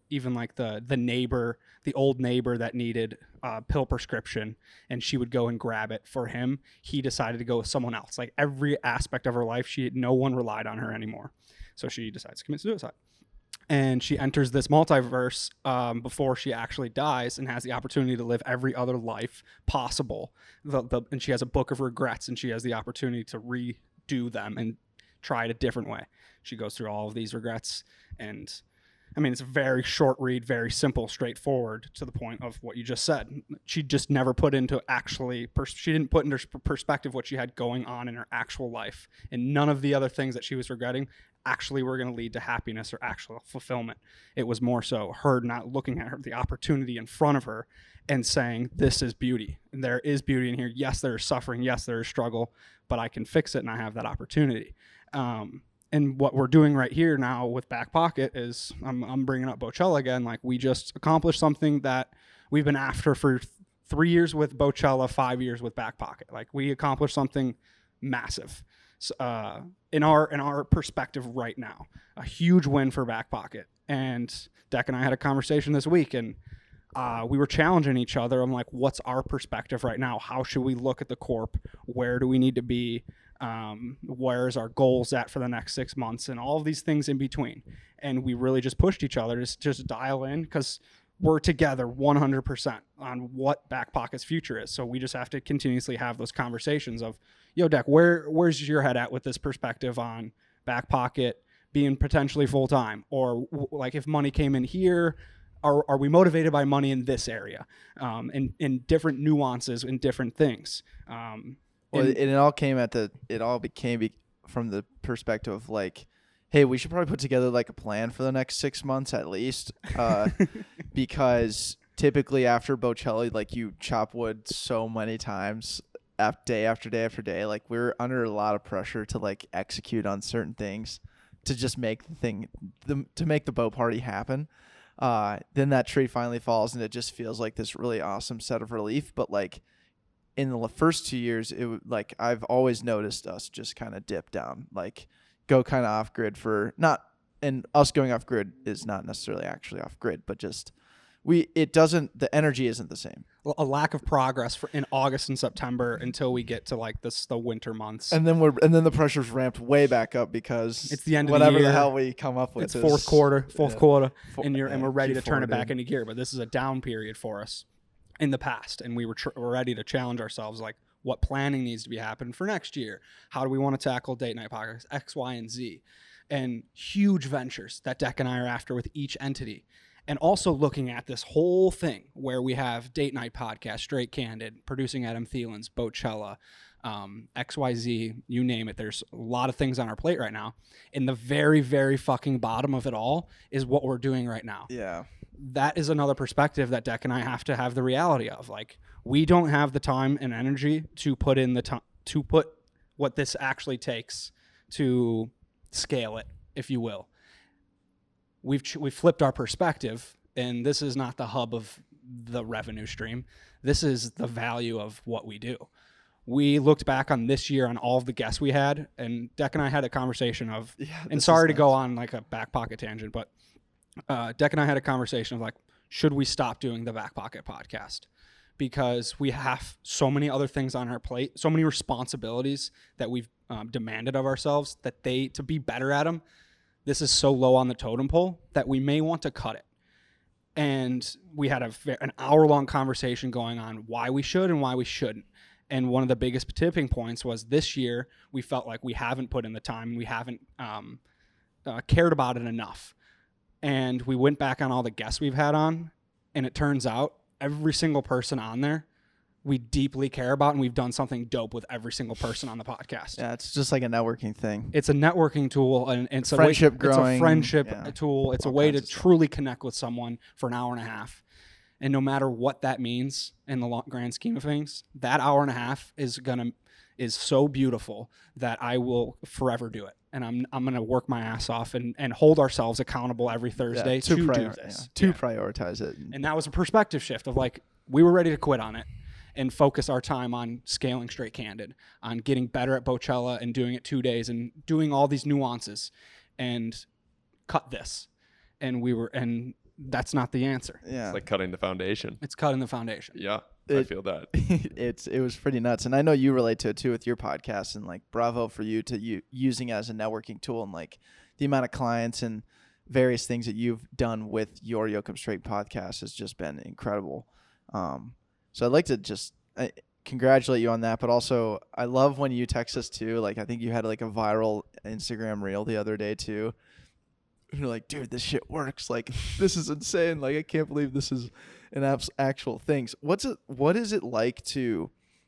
[SPEAKER 3] the neighbor, the old neighbor that needed pill prescription, and she would go and grab it for him. He decided to go with someone else. Like, every aspect of her life, no one relied on her anymore, so she decides to commit suicide. And she enters this multiverse before she actually dies, and has the opportunity to live every other life possible. And she has a book of regrets, and she has the opportunity to redo them and try it a different way. She goes through all of these regrets, and I mean, it's a very short read, very simple, straightforward, to the point of what you just said. She just never put into she didn't put into perspective what she had going on in her actual life, and none of the other things that she was regretting actually were going to lead to happiness or actual fulfillment. It was more so her not looking at the opportunity in front of her and saying, this is beauty, and there is beauty in here. Yes, there is suffering. Yes, there is struggle, but I can fix it, and I have that opportunity. And what we're doing right here now with Back Pocket is, I'm bringing up Bocella again. Like, we just accomplished something that we've been after for 3 years with Bocella, 5 years with Back Pocket. Like, we accomplished something massive. In our perspective right now, a huge win for Back Pocket. And Deck and I had a conversation this week, and we were challenging each other. I'm like, what's our perspective right now? How should we look at the corp? Where do we need to be? Where's our goals at for the next 6 months, and all of these things in between. And we really just pushed each other to just dial in, because we're together 100% on what Back Pocket's future is. So we just have to continuously have those conversations of, yo, Deck, where's your head at with this perspective on Back Pocket being potentially full-time? Or like, if money came in here, are we motivated by money in this area? In different nuances in different things.
[SPEAKER 4] Well, it all became from the perspective of, like, hey, we should probably put together like a plan for the next 6 months at least, because typically after Bocelli, like you chop wood so many times day after day after day. Like we're under a lot of pressure to like execute on certain things to just make to make the boat party happen. Then that tree finally falls and it just feels like this really awesome set of relief. But like in the first 2 years, like I've always noticed us just kind of dip down, like go kind of off grid and us going off grid is not necessarily actually off grid, but just the energy isn't the same.
[SPEAKER 3] A lack of progress in August and September until we get to like the winter months.
[SPEAKER 4] And then the pressure's ramped way back up because
[SPEAKER 3] it's the end of the
[SPEAKER 4] whatever
[SPEAKER 3] year.
[SPEAKER 4] the hell we come up with.
[SPEAKER 3] It's fourth quarter, and we're ready to
[SPEAKER 4] Q4,
[SPEAKER 3] turn it back
[SPEAKER 4] dude.
[SPEAKER 3] into gear. But this is a down period for us in the past, and we're ready to challenge ourselves. Like, what planning needs to be happening for next year? How do we want to tackle date night podcasts, X, Y, and Z, and huge ventures that Deck and I are after with each entity. And also looking at this whole thing where we have Date Night Podcast, Straight Candid, producing Adam Thielen's, Bochella, XYZ, you name it. There's a lot of things on our plate right now. And the very, very fucking bottom of it all is what we're doing right now.
[SPEAKER 4] Yeah.
[SPEAKER 3] That is another perspective that Deck and I have to have the reality of. Like, we don't have the time and energy to put in the time to put what this actually takes to scale it, if you will. We've flipped our perspective, and this is not the hub of the revenue stream. This is the value of what we do. We looked back on this year on all of the guests we had, and Deck and I had a conversation of, and sorry to go on like a back pocket tangent, but Deck and I had a conversation of like, should we stop doing the Back Pocket podcast? Because we have so many other things on our plate, so many responsibilities that we've demanded of ourselves that to be better at them, this is so low on the totem pole that we may want to cut it. And we had an hour-long conversation going on why we should and why we shouldn't. And one of the biggest tipping points was this year we felt like we haven't put in the time and we haven't cared about it enough. And we went back on all the guests we've had on, and it turns out every single person on there we deeply care about, and we've done something dope with every single person on the podcast.
[SPEAKER 4] Yeah, it's just like a networking thing.
[SPEAKER 3] It's a networking tool, and it's a
[SPEAKER 4] Friendship
[SPEAKER 3] It's a
[SPEAKER 4] growing,
[SPEAKER 3] friendship
[SPEAKER 4] yeah.
[SPEAKER 3] tool. It's a
[SPEAKER 4] All
[SPEAKER 3] way
[SPEAKER 4] kinds
[SPEAKER 3] to
[SPEAKER 4] of stuff.
[SPEAKER 3] truly connect with someone for an hour and a half. And no matter what that means in the grand scheme of things, that hour and a half is so beautiful that I will forever do it. And I'm gonna work my ass off and hold ourselves accountable every Thursday to do this.
[SPEAKER 4] Prioritize it.
[SPEAKER 3] And that was a perspective shift of like, we were ready to quit on it and focus our time on scaling Straight Candid, on getting better at Bochella and doing it 2 days and doing all these nuances and cut this. And that's not the answer.
[SPEAKER 4] Yeah.
[SPEAKER 2] It's like cutting the foundation.
[SPEAKER 3] It's cutting the foundation.
[SPEAKER 2] Yeah, I feel that.
[SPEAKER 4] It was pretty nuts, and I know you relate to it too with your podcast, and like bravo for you to using it as a networking tool, and like the amount of clients and various things that you've done with your Yoakum Straight podcast has just been incredible. So I'd like to just congratulate you on that, but also I love when you text us too. Like I think you had like a viral Instagram reel the other day too. You're like, dude, this shit works. Like, this is insane. Like, I can't believe this is an actual thing. So what is it like to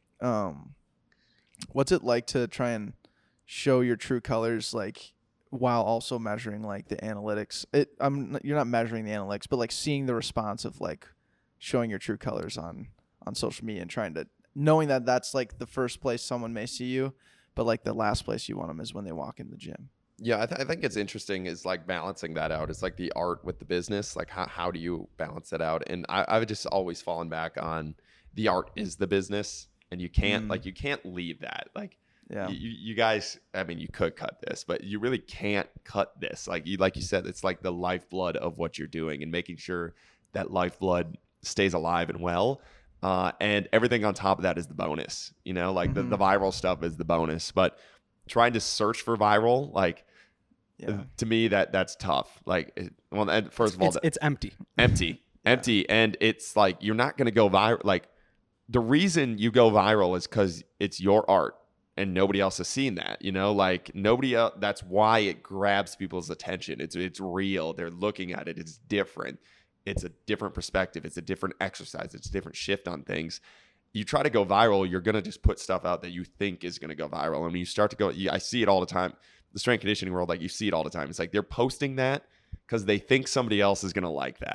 [SPEAKER 4] try and show your true colors, like, while also measuring like the analytics? You're not measuring the analytics, but like seeing the response of like showing your true colors on social media and knowing that that's like the first place someone may see you, but like the last place you want them is when they walk in the gym.
[SPEAKER 2] Yeah, I think it's interesting is like balancing that out. It's like the art with the business. Like how do you balance that out? And I've just always fallen back on the art is the business, and you can't you can't leave that. Like
[SPEAKER 4] Yeah.
[SPEAKER 2] you guys, I mean, you could cut this, but you really can't cut this. Like you said, it's like the lifeblood of what you're doing, and making sure that lifeblood stays alive and well. And everything on top of that is the bonus. You know, like the viral stuff is the bonus, but trying to search for viral, like to me that's tough. Like, and first of all,
[SPEAKER 3] it's empty.
[SPEAKER 2] empty, and it's like you're not going to go viral. Like the reason you go viral is because it's your art, and nobody else has seen that. You know, like nobody else. That's why it grabs people's attention. It's real. They're looking at it. It's different. It's a different perspective. It's a different exercise. It's a different shift on things. You try to go viral, you're going to just put stuff out that you think is going to go viral. And when you start to go, I see it all the time. The strength conditioning world, like you see it all the time. It's like they're posting that because they think somebody else is going to like that.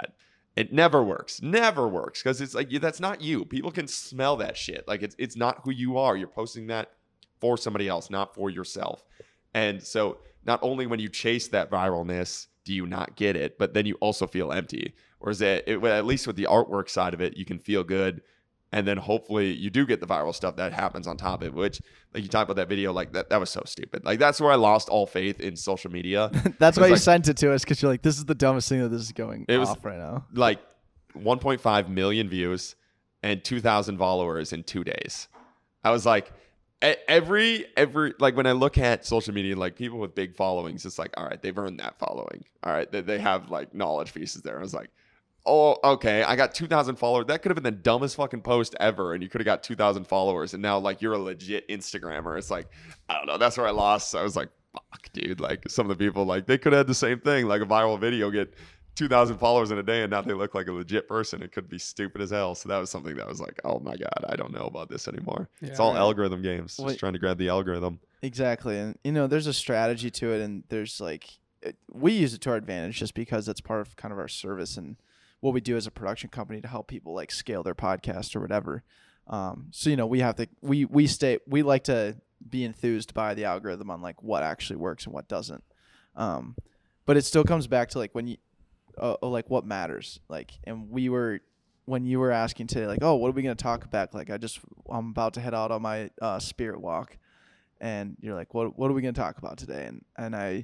[SPEAKER 2] It never works. Never works because it's like that's not you. People can smell that shit. Like it's not who you are. You're posting that for somebody else, not for yourself. And so not only when you chase that viralness do you not get it, but then you also feel empty. Whereas at least with the artwork side of it, you can feel good. And then hopefully you do get the viral stuff that happens on top of it, which like you talked about that video, like that was so stupid. Like that's where I lost all faith in social media.
[SPEAKER 4] That's why you
[SPEAKER 2] like,
[SPEAKER 4] sent it to us, because you're like, this is the dumbest thing that this is going off right now.
[SPEAKER 2] Like 1.5 million views and 2,000 followers in 2 days. I was like, every like when I look at social media, like people with big followings, it's like, all right, they've earned that following. All right, they have like knowledge pieces there. I was like, oh, okay, I got 2,000 followers. That could have been the dumbest fucking post ever, and you could have got 2,000 followers, and now like you're a legit Instagrammer. It's like, I don't know. That's where I lost. I was like, fuck, dude. Like some of the people, like they could have had the same thing, like a viral video, get 2,000 followers in a day, and now they look like a legit person. It could be stupid as hell. So that was something that was like, oh my god, I don't know about this anymore.
[SPEAKER 3] Yeah,
[SPEAKER 2] it's all
[SPEAKER 3] right.
[SPEAKER 2] algorithm games,
[SPEAKER 4] Wait.
[SPEAKER 2] just trying to grab the algorithm.
[SPEAKER 4] Exactly. And, there's a strategy to it, and there's like, we use it to our advantage just because it's part of kind of our service and what we do as a production company to help people like scale their podcast or whatever. So, we have to, we like to be enthused by the algorithm on like what actually works and what doesn't. But it still comes back to like when you, like what matters. Like, and when you were asking today, like, oh, what are we going to talk about? Like, I'm about to head out on my spirit walk. And you're like, what are we going to talk about today? And I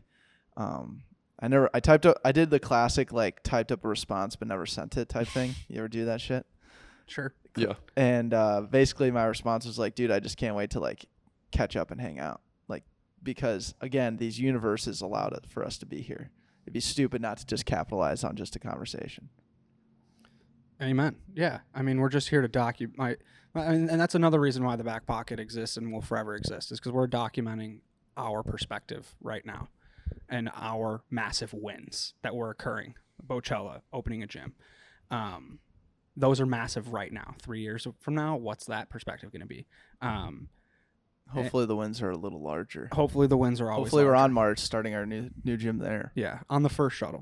[SPEAKER 4] did the classic, like typed up a response, but never sent it type thing. You ever do that shit?
[SPEAKER 3] Sure.
[SPEAKER 2] Yeah.
[SPEAKER 4] And basically my response was like, dude, I just can't wait to like catch up and hang out. Like, because again, these universes allowed it for us to be here. It'd be stupid not to just capitalize on just a conversation.
[SPEAKER 3] Amen. Yeah. I mean, we're just here to document, and that's another reason why the Back Pocket exists and will forever exist, is because we're documenting our perspective right now and our massive wins that were occurring. Bocella, opening a gym. Those are massive right now. 3 years from now, what's that perspective going to be?
[SPEAKER 4] Hopefully the wins are a little larger.
[SPEAKER 3] Hopefully the wins are always
[SPEAKER 4] Hopefully we're
[SPEAKER 3] larger.
[SPEAKER 4] on March starting our new gym there.
[SPEAKER 3] Yeah, on the first shuttle.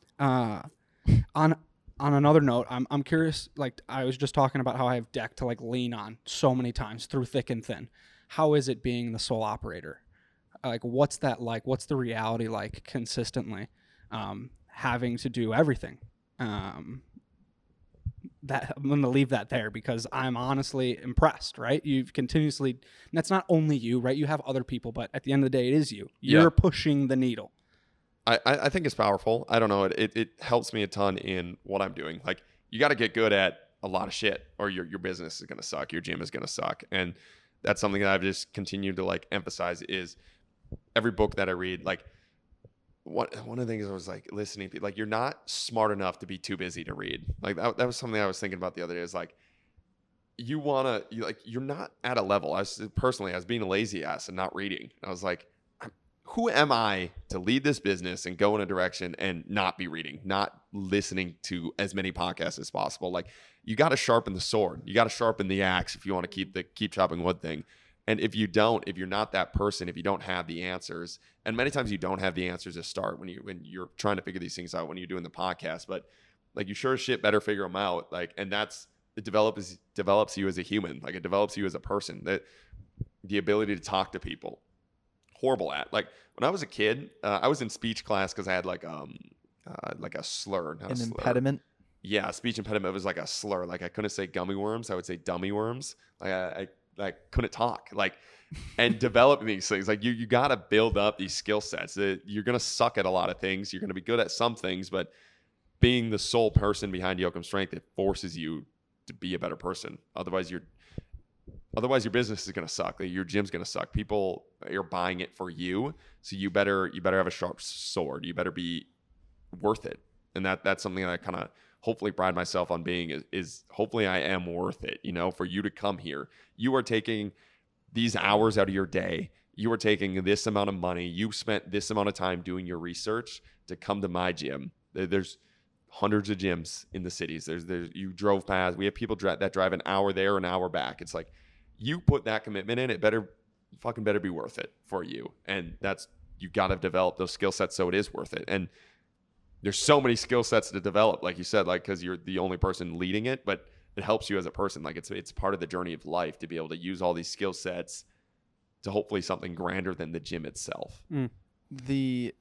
[SPEAKER 3] On another note, I'm curious. Like I was just talking about how I have deck to like lean on so many times through thick and thin. How is it being the sole operator? Like, what's that like? What's the reality like consistently? Having to do everything. That I'm going to leave that there because I'm honestly impressed, right? You've continuously, and that's not only you, right? You have other people, but at the end of the day, it is you. You're
[SPEAKER 2] Yeah.
[SPEAKER 3] pushing the needle.
[SPEAKER 2] I think it's powerful. I don't know. It helps me a ton in what I'm doing. Like you got to get good at a lot of shit or your business is going to suck. Your gym is going to suck. And that's something that I've just continued to like emphasize is every book that I read, like one of the things I was like listening to, like you're not smart enough to be too busy to read. Like that was something I was thinking about the other day is like, you're not at a level. I was being a lazy ass and not reading. I was like, who am I to lead this business and go in a direction and not be reading, not listening to as many podcasts as possible? Like you got to sharpen the sword. You got to sharpen the axe if you want to keep chopping wood thing. And if you're not that person, if you don't have the answers, and many times you don't have the answers to start when you're trying to figure these things out when you're doing the podcast, but like you sure as shit better figure them out. Like, and it develops you as a human. Like it develops you as a person. That the ability to talk to people. Horrible at. Like when I was a kid, I was in speech class because I had like a slur, not
[SPEAKER 4] An
[SPEAKER 2] a slur.
[SPEAKER 4] impediment.
[SPEAKER 2] Yeah, speech impediment was like a slur. Like I couldn't say gummy worms. I would say dummy worms. Like I couldn't talk. Like and developing these things. Like you got to build up these skill sets. You're gonna suck at a lot of things. You're gonna be good at some things, but being the sole person behind Yoakum Strength, it forces you to be a better person. Otherwise your business is going to suck. Like, your gym's going to suck. People are buying it for you. So you better have a sharp sword. You better be worth it. And that's something that I kind of hopefully pride myself on being is hopefully I am worth it, for you to come here. You are taking these hours out of your day. You are taking this amount of money. You spent this amount of time doing your research to come to my gym. There's hundreds of gyms in the cities. You drove past. We have people that drive an hour there, an hour back. It's like, you put that commitment in, it better be worth it for you. And you got to develop those skill sets so it is worth it. And there's so many skill sets to develop, like you said, like because you're the only person leading it, but it helps you as a person. Like it's part of the journey of life to be able to use all these skill sets to hopefully something grander than the gym itself.
[SPEAKER 4] The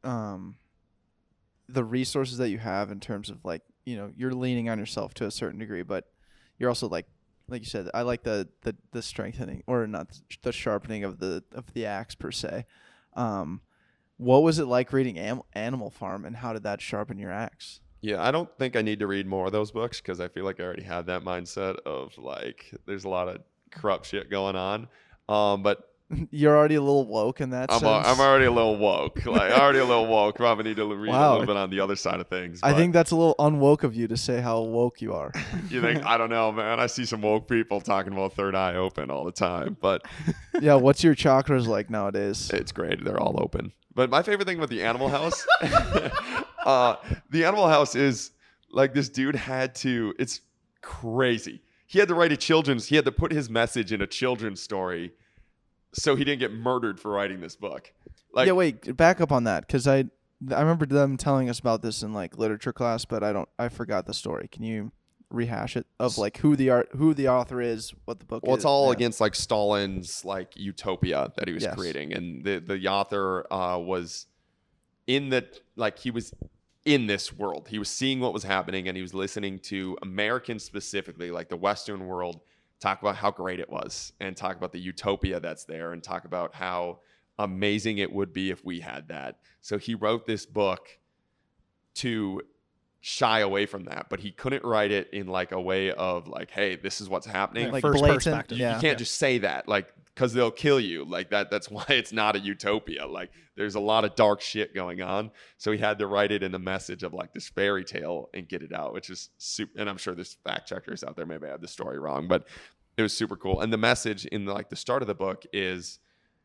[SPEAKER 4] resources that you have in terms of like, you know, you're leaning on yourself to a certain degree, but you're also like you said, I like the strengthening, or not the sharpening of the axe per se. What was it like reading Animal Farm, and how did that sharpen your axe?
[SPEAKER 2] Yeah, I don't think I need to read more of those books because I feel like I already have that mindset of like there's a lot of corrupt shit going on. But
[SPEAKER 4] You're already a little woke in that sense.
[SPEAKER 2] I'm already a little woke. Like already a little woke. Probably need to read a
[SPEAKER 4] Wow.
[SPEAKER 2] little bit on the other side of things.
[SPEAKER 4] I
[SPEAKER 2] but
[SPEAKER 4] think that's a little unwoke of you to say how woke you are.
[SPEAKER 2] you think I don't know, man. I see some woke people talking about third eye open all the time, but
[SPEAKER 4] Yeah, what's your chakras like nowadays?
[SPEAKER 2] it's great. They're all open. But my favorite thing about the Animal House, the Animal House is like this dude had to. It's crazy. He had to write he had to put his message in a children's story, so he didn't get murdered for writing this book. Like,
[SPEAKER 4] Yeah, wait, back up on that, because I remember them telling us about this in like literature class, but I forgot the story. Can you rehash it of like who the author is, what the book is?
[SPEAKER 2] well, it's all
[SPEAKER 4] Yeah.
[SPEAKER 2] against like Stalin's like utopia that he was
[SPEAKER 4] Yes.
[SPEAKER 2] creating, and the author was in that, like he was in this world. He was seeing what was happening, and he was listening to Americans specifically, like the Western world, talk about how great it was, and talk about the utopia that's there, and talk about how amazing it would be if we had that. So he wrote this book to shy away from that, but he couldn't write it in like a way of like, hey, this is what's happening.
[SPEAKER 3] Yeah,
[SPEAKER 4] like
[SPEAKER 3] first
[SPEAKER 4] blatant,
[SPEAKER 3] perspective.
[SPEAKER 4] yeah.
[SPEAKER 2] You can't just say that, like, because they'll kill you. Like that's why it's not a utopia. Like there's a lot of dark shit going on. So he had to write it in the message of like this fairy tale and get it out, which is super. And I'm sure there's fact checkers out there. Maybe I have the story wrong, but it was super cool. And the message in like the start of the book is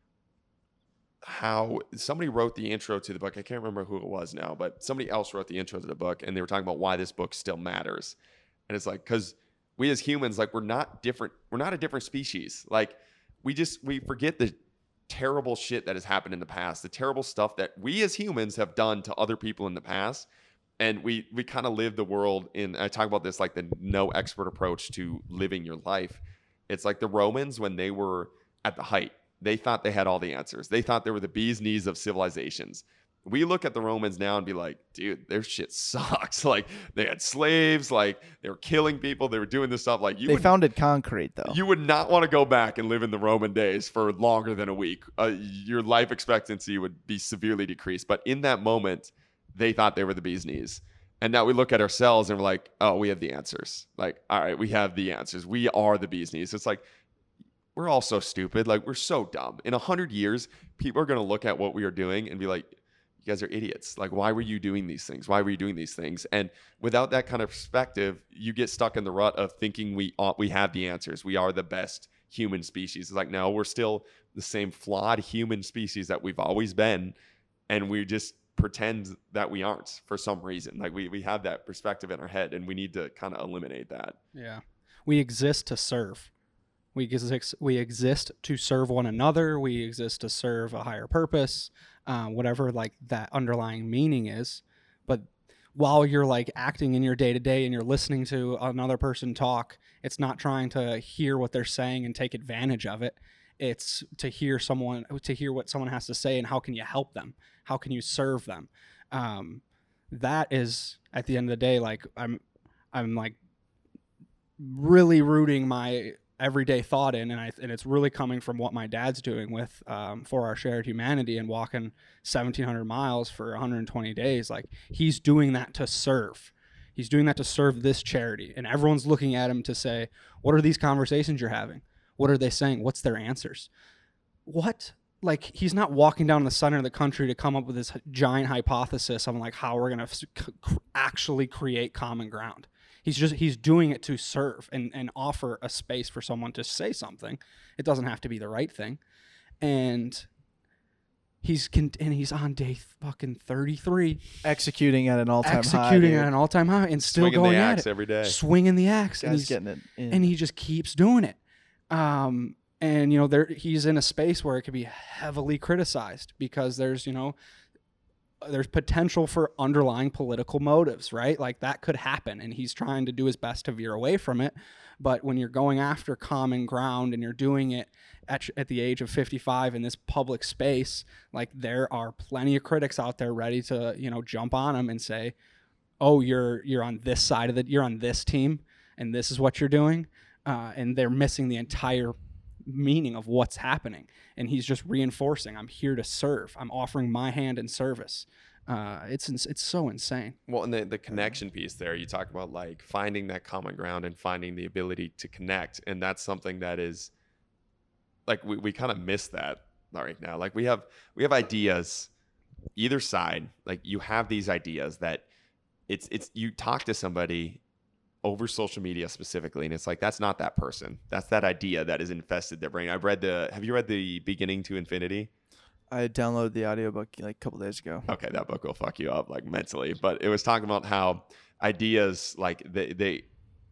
[SPEAKER 2] how somebody wrote the intro to the book. I can't remember who it was now, but somebody else wrote the intro to the book, and they were talking about why this book still matters. And it's like, because we as humans, like we're not different. We're not a different species. Like we forget the terrible shit that has happened in the past, the terrible stuff that we as humans have done to other people in the past. And we kind of live the world in, I talk about this, like the no expert approach to living your life. It's like the Romans, when they were at the height, they thought they had all the answers. They thought they were the bee's knees of civilizations. We look at the Romans now and be like, dude, their shit sucks. Like they had slaves, like they were killing people, they were doing this stuff. Like
[SPEAKER 4] They founded concrete though.
[SPEAKER 2] you would not want to go back and live in the Roman days for longer than a week. Your life expectancy would be severely decreased. But in that moment, they thought they were the bee's knees. And now we look at ourselves and we're like, oh, we have the answers. Like, all right, we have the answers. We are the bee's knees. It's like, we're all so stupid. Like, we're so dumb. In 100 years, people are going to look at what we are doing and be like, you guys are idiots. Like, why were you doing these things? Why were you doing these things? And without that kind of perspective, you get stuck in the rut of thinking we have the answers. We are the best human species. It's like, no, we're still the same flawed human species that we've always been. And we just pretend that we aren't for some reason. Like we have that perspective in our head, and we need to kind of eliminate that.
[SPEAKER 3] Yeah. We exist to serve. We exist to serve one another. We exist to serve a higher purpose, whatever like that underlying meaning is. But while you're like acting in your day to day and you're listening to another person talk, it's not trying to hear what they're saying and take advantage of it. It's to hear what someone has to say and how can you help them? How can you serve them? That is at the end of the day, like I'm like really rooting my everyday thought in, and it's really coming from what my dad's doing with For Our Shared Humanity and walking 1,700 miles for 120 days. Like he's doing that to serve. He's doing that to serve this charity, and everyone's looking at him to say, what are these conversations you're having? What are they saying? What's their answers? What? Like he's not walking down the center of the country to come up with this giant hypothesis on like how we're going to actually create common ground. He's doing it to serve and offer a space for someone to say something. It doesn't have to be the right thing. And he's on day fucking 33,
[SPEAKER 4] executing at an all-time high.
[SPEAKER 3] executing at an all-time high and still
[SPEAKER 2] Swinging
[SPEAKER 3] going
[SPEAKER 2] the
[SPEAKER 3] at
[SPEAKER 2] axe
[SPEAKER 3] it
[SPEAKER 2] every day.
[SPEAKER 3] swinging the axe, and
[SPEAKER 4] Guy's
[SPEAKER 3] he's
[SPEAKER 4] getting it in.
[SPEAKER 3] and he just keeps doing it. And he's in a space where it could be heavily criticized because there's there's potential for underlying political motives, right? Like that could happen, and he's trying to do his best to veer away from it. But when you're going after common ground and you're doing it at the age of 55 in this public space, like there are plenty of critics out there ready to, jump on him and say, oh, you're on this side of you're on this team and this is what you're doing. And they're missing the entire meaning of what's happening. And he's just reinforcing, I'm here to serve. I'm offering my hand in service. It's so insane.
[SPEAKER 2] Well, and the connection piece there, you talk about like finding that common ground and finding the ability to connect. And that's something that is like, we kind of miss that right now. Like we have ideas either side. Like you have these ideas that it's you talk to somebody over social media specifically, and it's like, that's not that person. That's that idea that has infested their brain. Have you read The Beginning to Infinity?
[SPEAKER 4] I downloaded the audiobook like a couple days ago.
[SPEAKER 2] Okay, that book will fuck you up like mentally. But it was talking about how ideas like they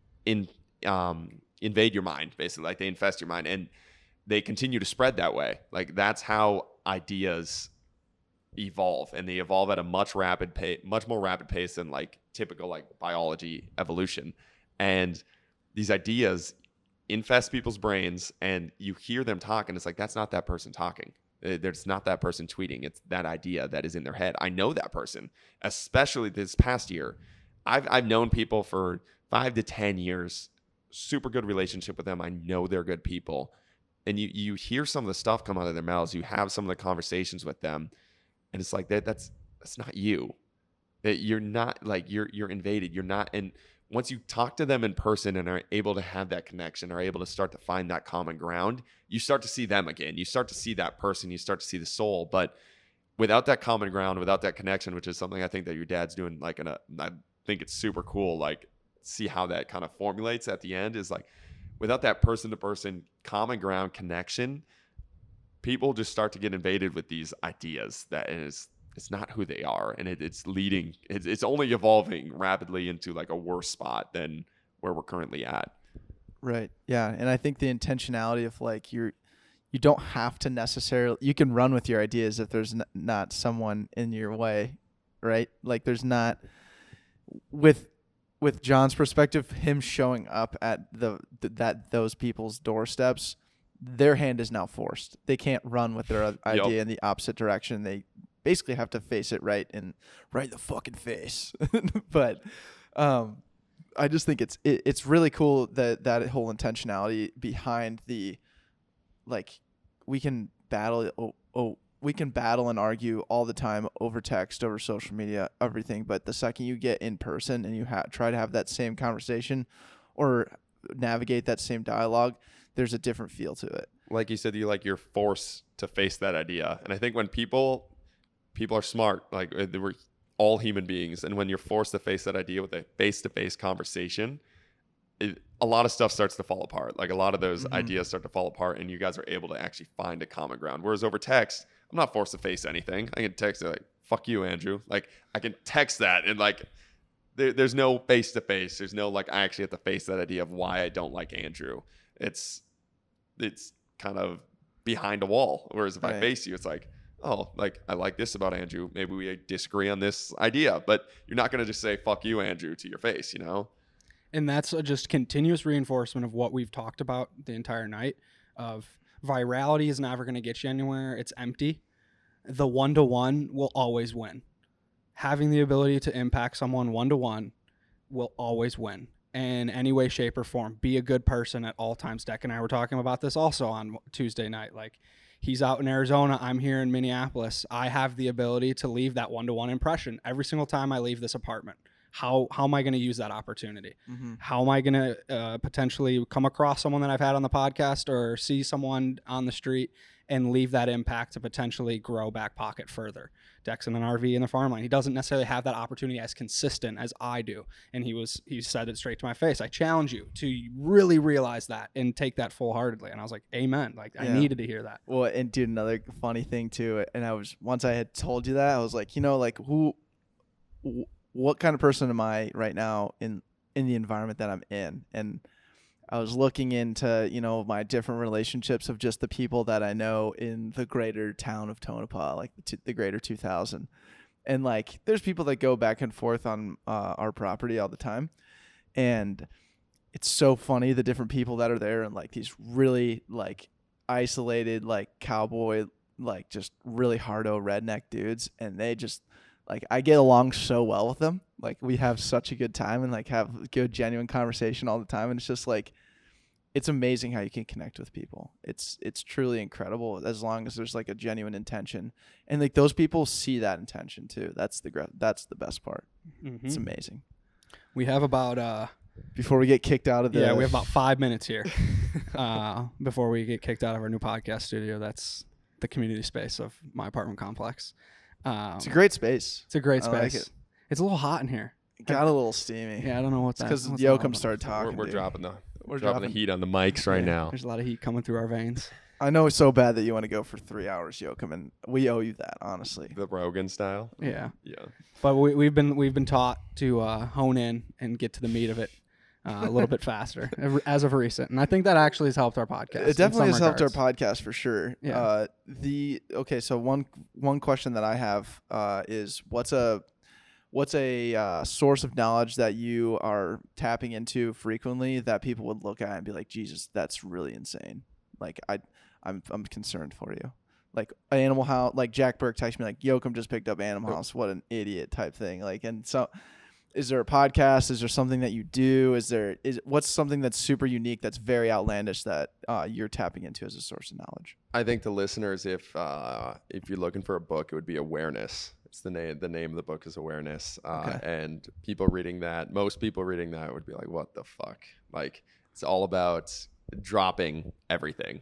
[SPEAKER 2] invade your mind, basically, like they infest your mind, and they continue to spread that way. Like that's how ideas evolve, and they evolve at a much more rapid pace than like typical like biology evolution. And these ideas infest people's brains, and you hear them talk, and it's like, that's not that person talking. There's not that person tweeting. It's that idea that is in their head. I know that person, especially this past year. I've known people for 5 to 10 years, super good relationship with them. I know they're good people. And you hear some of the stuff come out of their mouths. You have some of the conversations with them, and it's like that's not you. That you're not like you're invaded. You're not. And once you talk to them in person and are able to have that connection, are able to start to find that common ground, you start to see them again. You start to see that person. You start to see the soul. But without that common ground, without that connection, which is something I think that your dad's doing, like I think it's super cool. Like see how that kind of formulates at the end is like, without that person-to-person common ground connection, people just start to get invaded with these ideas that is. It's not who they are, and it's only evolving rapidly into like a worse spot than where we're currently at.
[SPEAKER 4] Right. Yeah. And I think the intentionality of like you don't have to necessarily, you can run with your ideas if there's not someone in your way, right? Like there's not, with John's perspective, him showing up at those people's doorsteps, their hand is now forced. They can't run with their idea in the opposite direction. They basically have to face it right in the fucking face. But I just think it's really cool that whole intentionality behind the, like, we can battle and argue all the time over text, over social media, everything. But the second you get in person and you try to have that same conversation or navigate that same dialogue, there's a different feel to it.
[SPEAKER 2] Like you said, you're forced to face that idea. And I think when people are smart, like we're all human beings, and when you're forced to face that idea with a face-to-face conversation, a lot of stuff starts to fall apart. Like a lot of those ideas start to fall apart, and you guys are able to actually find a common ground. Whereas over text, I'm not forced to face anything. I can text it like, fuck you, Andrew. Like I can text that, and like there's no face-to-face. There's no like I actually have to face that idea of why I don't like Andrew. It's kind of behind a wall. Whereas if I face you, it's like, oh, like I like this about Andrew. Maybe we disagree on this idea, but you're not going to just say, fuck you, Andrew, to your face, you know?
[SPEAKER 3] And that's just continuous reinforcement of what we've talked about the entire night of virality is never going to get you anywhere. It's empty. The one-to-one will always win. Having the ability to impact someone one-to-one will always win in any way, shape, or form. Be a good person at all times. Deck and I were talking about this also on Tuesday night. Like, he's out in Arizona. I'm here in Minneapolis. I have the ability to leave that one-to-one impression every single time I leave this apartment. How am I going to use that opportunity? How am I going to potentially come across someone that I've had on the podcast or see someone on the street and leave that impact to potentially grow Back Pocket further? Dex in an RV in the farmland. He doesn't necessarily have that opportunity as consistent as I do. And he said it straight to my face. I challenge you to really realize that and take that full-heartedly. And I was like, amen. Like, I needed to hear that.
[SPEAKER 4] Well, and dude, another funny thing too. And once I had told you that, I was like, like what kind of person am I right now in the environment that I'm in? And I was looking into, my different relationships of just the people that I know in the greater town of Tonopah, like the greater 2000. And like, there's people that go back and forth on our property all the time, and it's so funny the different people that are there, and like these really like isolated like cowboy like just really hardo redneck dudes, and they just like I get along so well with them. Like we have such a good time and like have good genuine conversation all the time, and it's just like it's amazing how you can connect with people. It's truly incredible as long as there's like a genuine intention, and like those people see that intention too. That's the best part. It's amazing.
[SPEAKER 3] We have about
[SPEAKER 4] Before we get kicked out of the
[SPEAKER 3] we have about 5 minutes here before we get kicked out of our new podcast studio. That's the community space of my apartment complex.
[SPEAKER 4] It's a great space.
[SPEAKER 3] It's a great
[SPEAKER 4] I
[SPEAKER 3] space.
[SPEAKER 4] like it.
[SPEAKER 3] It's a little hot in here.
[SPEAKER 4] It got a little steamy.
[SPEAKER 3] Yeah, I don't know what that.
[SPEAKER 4] because
[SPEAKER 3] what's that all
[SPEAKER 4] Yoakum
[SPEAKER 3] about.
[SPEAKER 4] started talking.
[SPEAKER 2] We're
[SPEAKER 4] dude.
[SPEAKER 2] dropping the
[SPEAKER 4] We're
[SPEAKER 2] dropping
[SPEAKER 4] dropping-
[SPEAKER 2] the heat on the mics right
[SPEAKER 3] Yeah,
[SPEAKER 2] now.
[SPEAKER 3] There's a lot of heat coming through our veins.
[SPEAKER 4] I know it's so bad that you want to go for 3 hours, Yoakum, and we owe you that, honestly.
[SPEAKER 2] The Rogan style.
[SPEAKER 3] Yeah,
[SPEAKER 2] Yeah.
[SPEAKER 3] but we've been taught to hone in and get to the meat of it a little bit faster as of recent, and I think that actually has helped our podcast.
[SPEAKER 4] It definitely
[SPEAKER 3] in
[SPEAKER 4] has
[SPEAKER 3] some
[SPEAKER 4] helped our
[SPEAKER 3] regards.
[SPEAKER 4] podcast for sure.
[SPEAKER 3] Yeah.
[SPEAKER 4] So one question that I have is what's a source of knowledge that you are tapping into frequently that people would look at and be like, Jesus, that's really insane. Like I'm concerned for you. Like Animal House, like Jack Burke texted me like, Yoakum just picked up Animal House. What an idiot type thing. Like, and so is there a podcast? Is there something that you do? What's something that's super unique, that's very outlandish that you're tapping into as a source of knowledge?
[SPEAKER 2] I think the listeners, if you're looking for a book, it would be Awareness. It's the name. The name of the book is Awareness.
[SPEAKER 4] Okay.
[SPEAKER 2] And people reading that, most people reading that would be like, "What the fuck?" Like, it's all about dropping everything,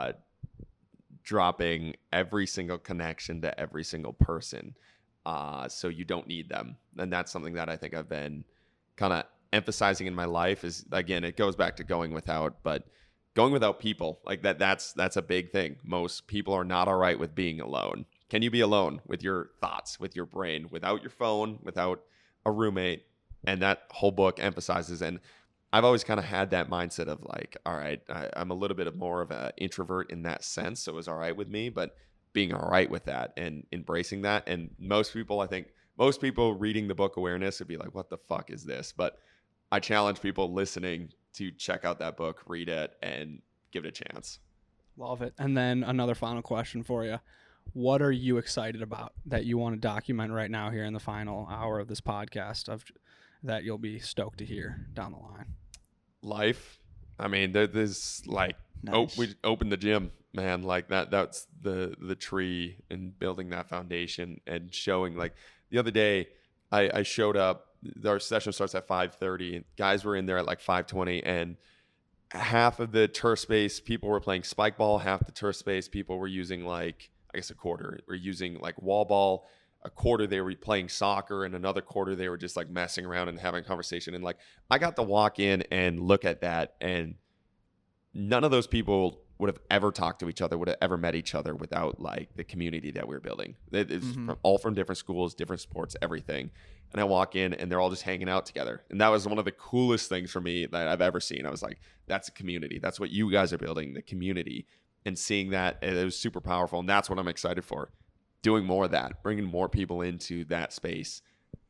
[SPEAKER 2] dropping every single connection to every single person, so you don't need them. And that's something that I think I've been kind of emphasizing in my life. Is again, it goes back to going without people like that. That's a big thing. Most people are not all right with being alone. Can you be alone with your thoughts, with your brain, without your phone, without a roommate? And that whole book emphasizes, and I've always kind of had that mindset of like, all right, I'm a little bit more of an introvert in that sense, so it was all right with me, but being all right with that and embracing that. And most people reading the book Awareness would be like, what the fuck is this? But I challenge people listening to check out that book, read it, and give it a chance.
[SPEAKER 3] Love it. And then another final question for you. What are you excited about that you want to document right now here in the final hour of this podcast that you'll be stoked to hear down the line?
[SPEAKER 2] Life. I mean, there's like,
[SPEAKER 4] Nice.
[SPEAKER 2] we opened the gym, man. Like that's the tree and building that foundation and showing. Like the other day, I showed up. Our session starts at 5:30. Guys were in there at like 5:20, and half of the turf space people were playing spike ball. Half the turf space people were using like, I guess, a quarter. Were using like wall ball. A quarter they were playing soccer, and another quarter they were just like messing around and having a conversation. And like I got to walk in and look at that, and none of those people would have ever talked to each other, would have ever met each other without like the community that we were building. It's all from different schools, different sports, everything. And I walk in and they're all just hanging out together. And that was one of the coolest things for me that I've ever seen. I was like, that's a community. That's what you guys are building, the community. And seeing that, it was super powerful. And that's what I'm excited for. Doing more of that, bringing more people into that space.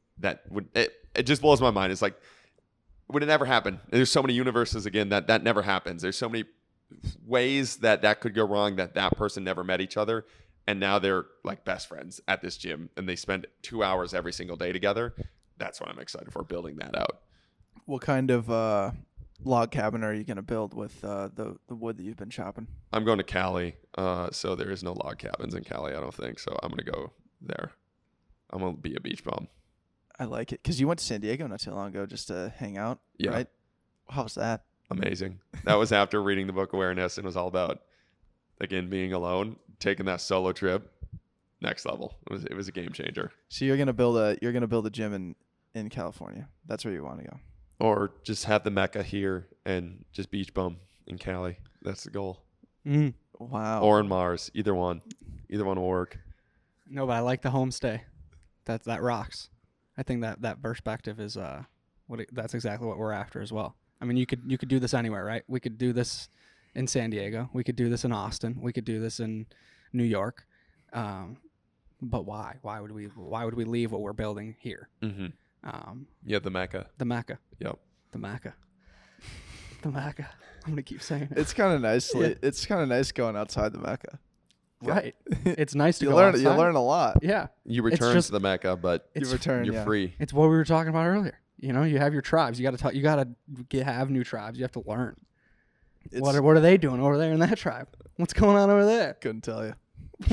[SPEAKER 2] It just blows my mind. It's like, would it never happen? There's so many universes again that never happens. There's so many ways that could go wrong, that person never met each other, and now they're like best friends at this gym and they spend 2 hours every single day together. That's what I'm excited for, building that out.
[SPEAKER 4] What kind of log cabin are you going to build with the wood that you've been chopping?
[SPEAKER 2] I'm going to Cali, so there is no log cabins in Cali, I don't think. So I'm going to go there. I'm going to be a beach bum.
[SPEAKER 4] I like it because you went to San Diego not too long ago just to hang out.
[SPEAKER 2] Yeah.
[SPEAKER 4] Right? How was that?
[SPEAKER 2] Amazing. That was after reading the book Awareness, and it was all about, again, being alone, taking that solo trip, next level. It was a game changer.
[SPEAKER 4] So you're gonna build a gym in California. That's where you want to go.
[SPEAKER 2] Or just have the Mecca here and just beach bum in Cali. That's the goal.
[SPEAKER 3] Mm.
[SPEAKER 4] Wow.
[SPEAKER 2] Or in Mars. Either one will work.
[SPEAKER 3] No, but I like the homestay. That rocks. I think that perspective is that's exactly what we're after as well. I mean, you could do this anywhere, right? We could do this in San Diego. We could do this in Austin. We could do this in New York. But why? Why would we leave what we're building here?
[SPEAKER 2] Mm-hmm. Yeah, the Mecca.
[SPEAKER 3] The Mecca.
[SPEAKER 2] Yep.
[SPEAKER 3] The Mecca. The Mecca. I'm gonna keep saying it.
[SPEAKER 4] It's kind of nice.
[SPEAKER 3] Yeah.
[SPEAKER 4] It's kind of nice going outside the Mecca.
[SPEAKER 3] Right. It's nice to
[SPEAKER 4] You
[SPEAKER 3] go
[SPEAKER 4] learn.
[SPEAKER 3] outside.
[SPEAKER 4] You learn a lot.
[SPEAKER 3] Yeah.
[SPEAKER 2] You return
[SPEAKER 3] just-
[SPEAKER 2] to the Mecca, but
[SPEAKER 4] You
[SPEAKER 3] It's
[SPEAKER 4] return.
[SPEAKER 2] you're
[SPEAKER 4] yeah.
[SPEAKER 2] free.
[SPEAKER 3] It's what we were talking about earlier. You know, you have your tribes. You got to you got to have new tribes. You have to learn.
[SPEAKER 4] It's,
[SPEAKER 3] What are they doing over there in that tribe? What's going on over there?
[SPEAKER 4] couldn't tell you.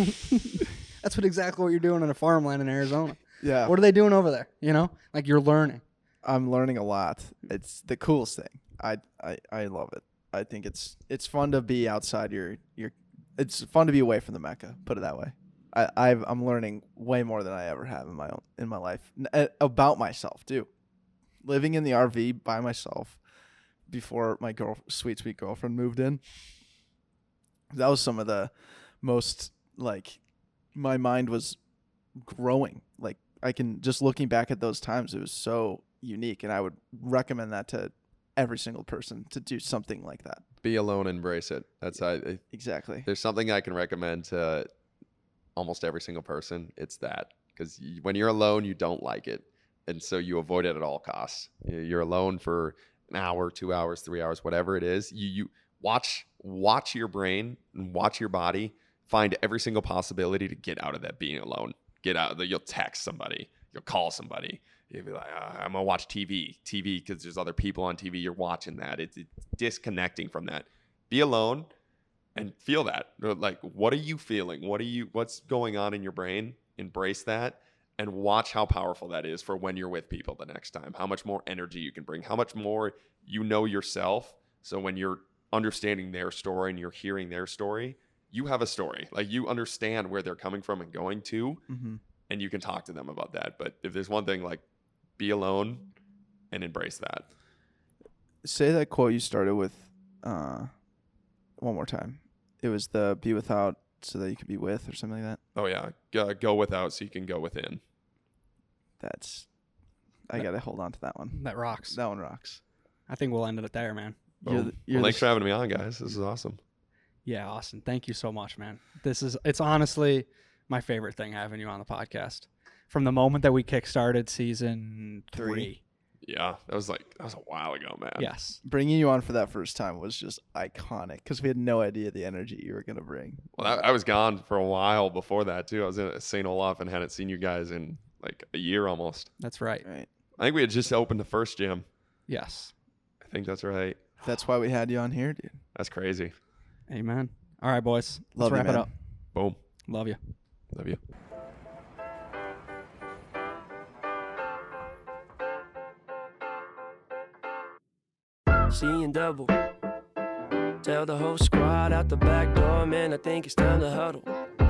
[SPEAKER 3] That's exactly what you're doing in a farmland in Arizona.
[SPEAKER 4] Yeah.
[SPEAKER 3] What are they doing over there? You know, like you're learning.
[SPEAKER 4] I'm learning a lot. It's the coolest thing. I love it. I think it's fun to be outside your. It's fun to be away from the Mecca. Put it that way. I'm learning way more than I ever have in my life about myself too. Living in the RV by myself before my sweet girlfriend moved in. That was some of the most like my mind was growing. Like I can just looking back at those times, it was so unique, and I would recommend that to every single person to do something like that.
[SPEAKER 2] Be alone, embrace it. That's
[SPEAKER 4] Exactly.
[SPEAKER 2] there's something I can recommend to almost every single person. It's that because when you're alone, you don't like it, and so you avoid it at all costs. You're alone for an hour, 2 hours, 3 hours, whatever it is. You watch your brain and watch your body find every single possibility to get out of that being alone. Get out of that. You'll text somebody. You'll call somebody. You'll be like, I'm gonna watch TV because there's other people on TV. You're watching that. It's disconnecting from that. Be alone and feel that. Like, what are you feeling? What's going on in your brain? Embrace that and watch how powerful that is for when you're with people the next time. How much more energy you can bring. How much more you know yourself. So when you're understanding their story and you're hearing their story, you have a story. Like you understand where they're coming from and going to,
[SPEAKER 4] Mm-hmm.
[SPEAKER 2] and you can talk to them about that. But if there's one thing, like be alone and embrace that.
[SPEAKER 4] Say that quote you started with one more time. It was the be without so that you could be with or something like that.
[SPEAKER 2] Oh yeah, go without so you can go within.
[SPEAKER 4] I got to hold on to that one.
[SPEAKER 3] That rocks.
[SPEAKER 4] That one rocks.
[SPEAKER 3] I think we'll end it there, man.
[SPEAKER 2] Boom. Well, thanks for having me on, guys. This is awesome.
[SPEAKER 3] Yeah, Austin. Thank you so much, man. It's honestly my favorite thing having you on the podcast. From the moment that we kickstarted season 3.
[SPEAKER 2] Yeah, that was a while ago, man.
[SPEAKER 3] Yes.
[SPEAKER 4] Bringing you on for that first time was just iconic because we had no idea the energy you were going to bring.
[SPEAKER 2] Well, I was gone for a while before that too. I was in St. Olaf and hadn't seen you guys in like a year almost.
[SPEAKER 3] That's right.
[SPEAKER 4] Right.
[SPEAKER 2] I think we had just opened the first gym.
[SPEAKER 3] Yes.
[SPEAKER 2] I think that's right.
[SPEAKER 4] That's why we had you on here, dude.
[SPEAKER 2] That's crazy.
[SPEAKER 3] Amen. All right, boys.
[SPEAKER 4] Love
[SPEAKER 3] Let's
[SPEAKER 4] you,
[SPEAKER 3] wrap it
[SPEAKER 4] man.
[SPEAKER 3] up.
[SPEAKER 2] Boom.
[SPEAKER 3] Love you.
[SPEAKER 2] Love you.
[SPEAKER 5] Seeing double. Tell the whole squad out the back door, man, I think it's time to huddle.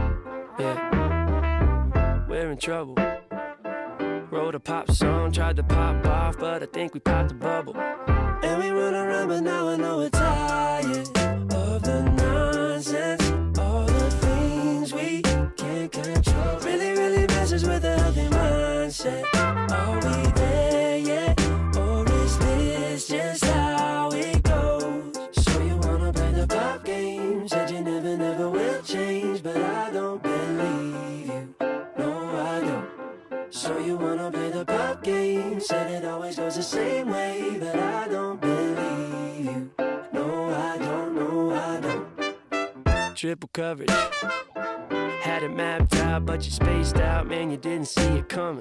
[SPEAKER 5] Yeah, we're in trouble. Wrote a pop song, tried to pop off, but I think we popped the bubble. And we run around, but now I know we're tired of the nonsense. All the things we can't control. Really, really messes with a healthy mindset. Are we there yet? Or is this just how it goes? So you wanna play the pop game? Said you never will change, but I don't believe you. No, I don't. So you wanna play the pop game? Said it always goes the same way, but I don't believe you. No, I don't. No, I don't. Triple coverage. Had it mapped out, but you spaced out, man, you didn't see it coming.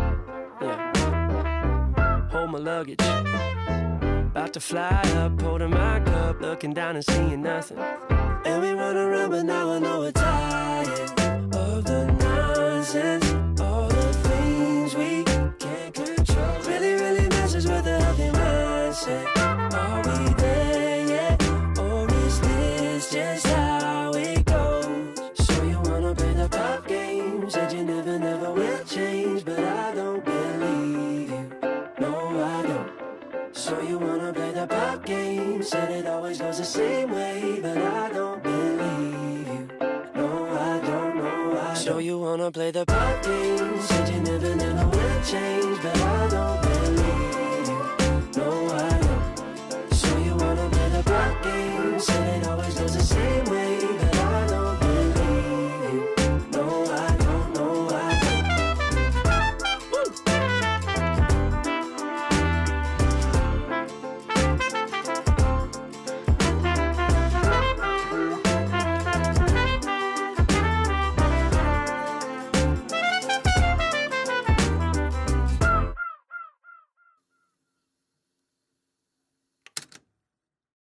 [SPEAKER 5] Yeah. Hold my luggage. About to fly up, holding my cup, looking down and seeing nothing. And we run around, but now I know we're tired of the nonsense. All the things we can't control. Really, really messes with a healthy mindset. Are we there yet? Or is this just how it goes? So you wanna play the pop game? Said you never will change, but I don't believe you. No, I don't. So you wanna play the pop game? Said it always goes the same way, but I don't believe you. No, I don't. No, I don't. So you wanna play the pop game? Said you never will change, but I don't believe you.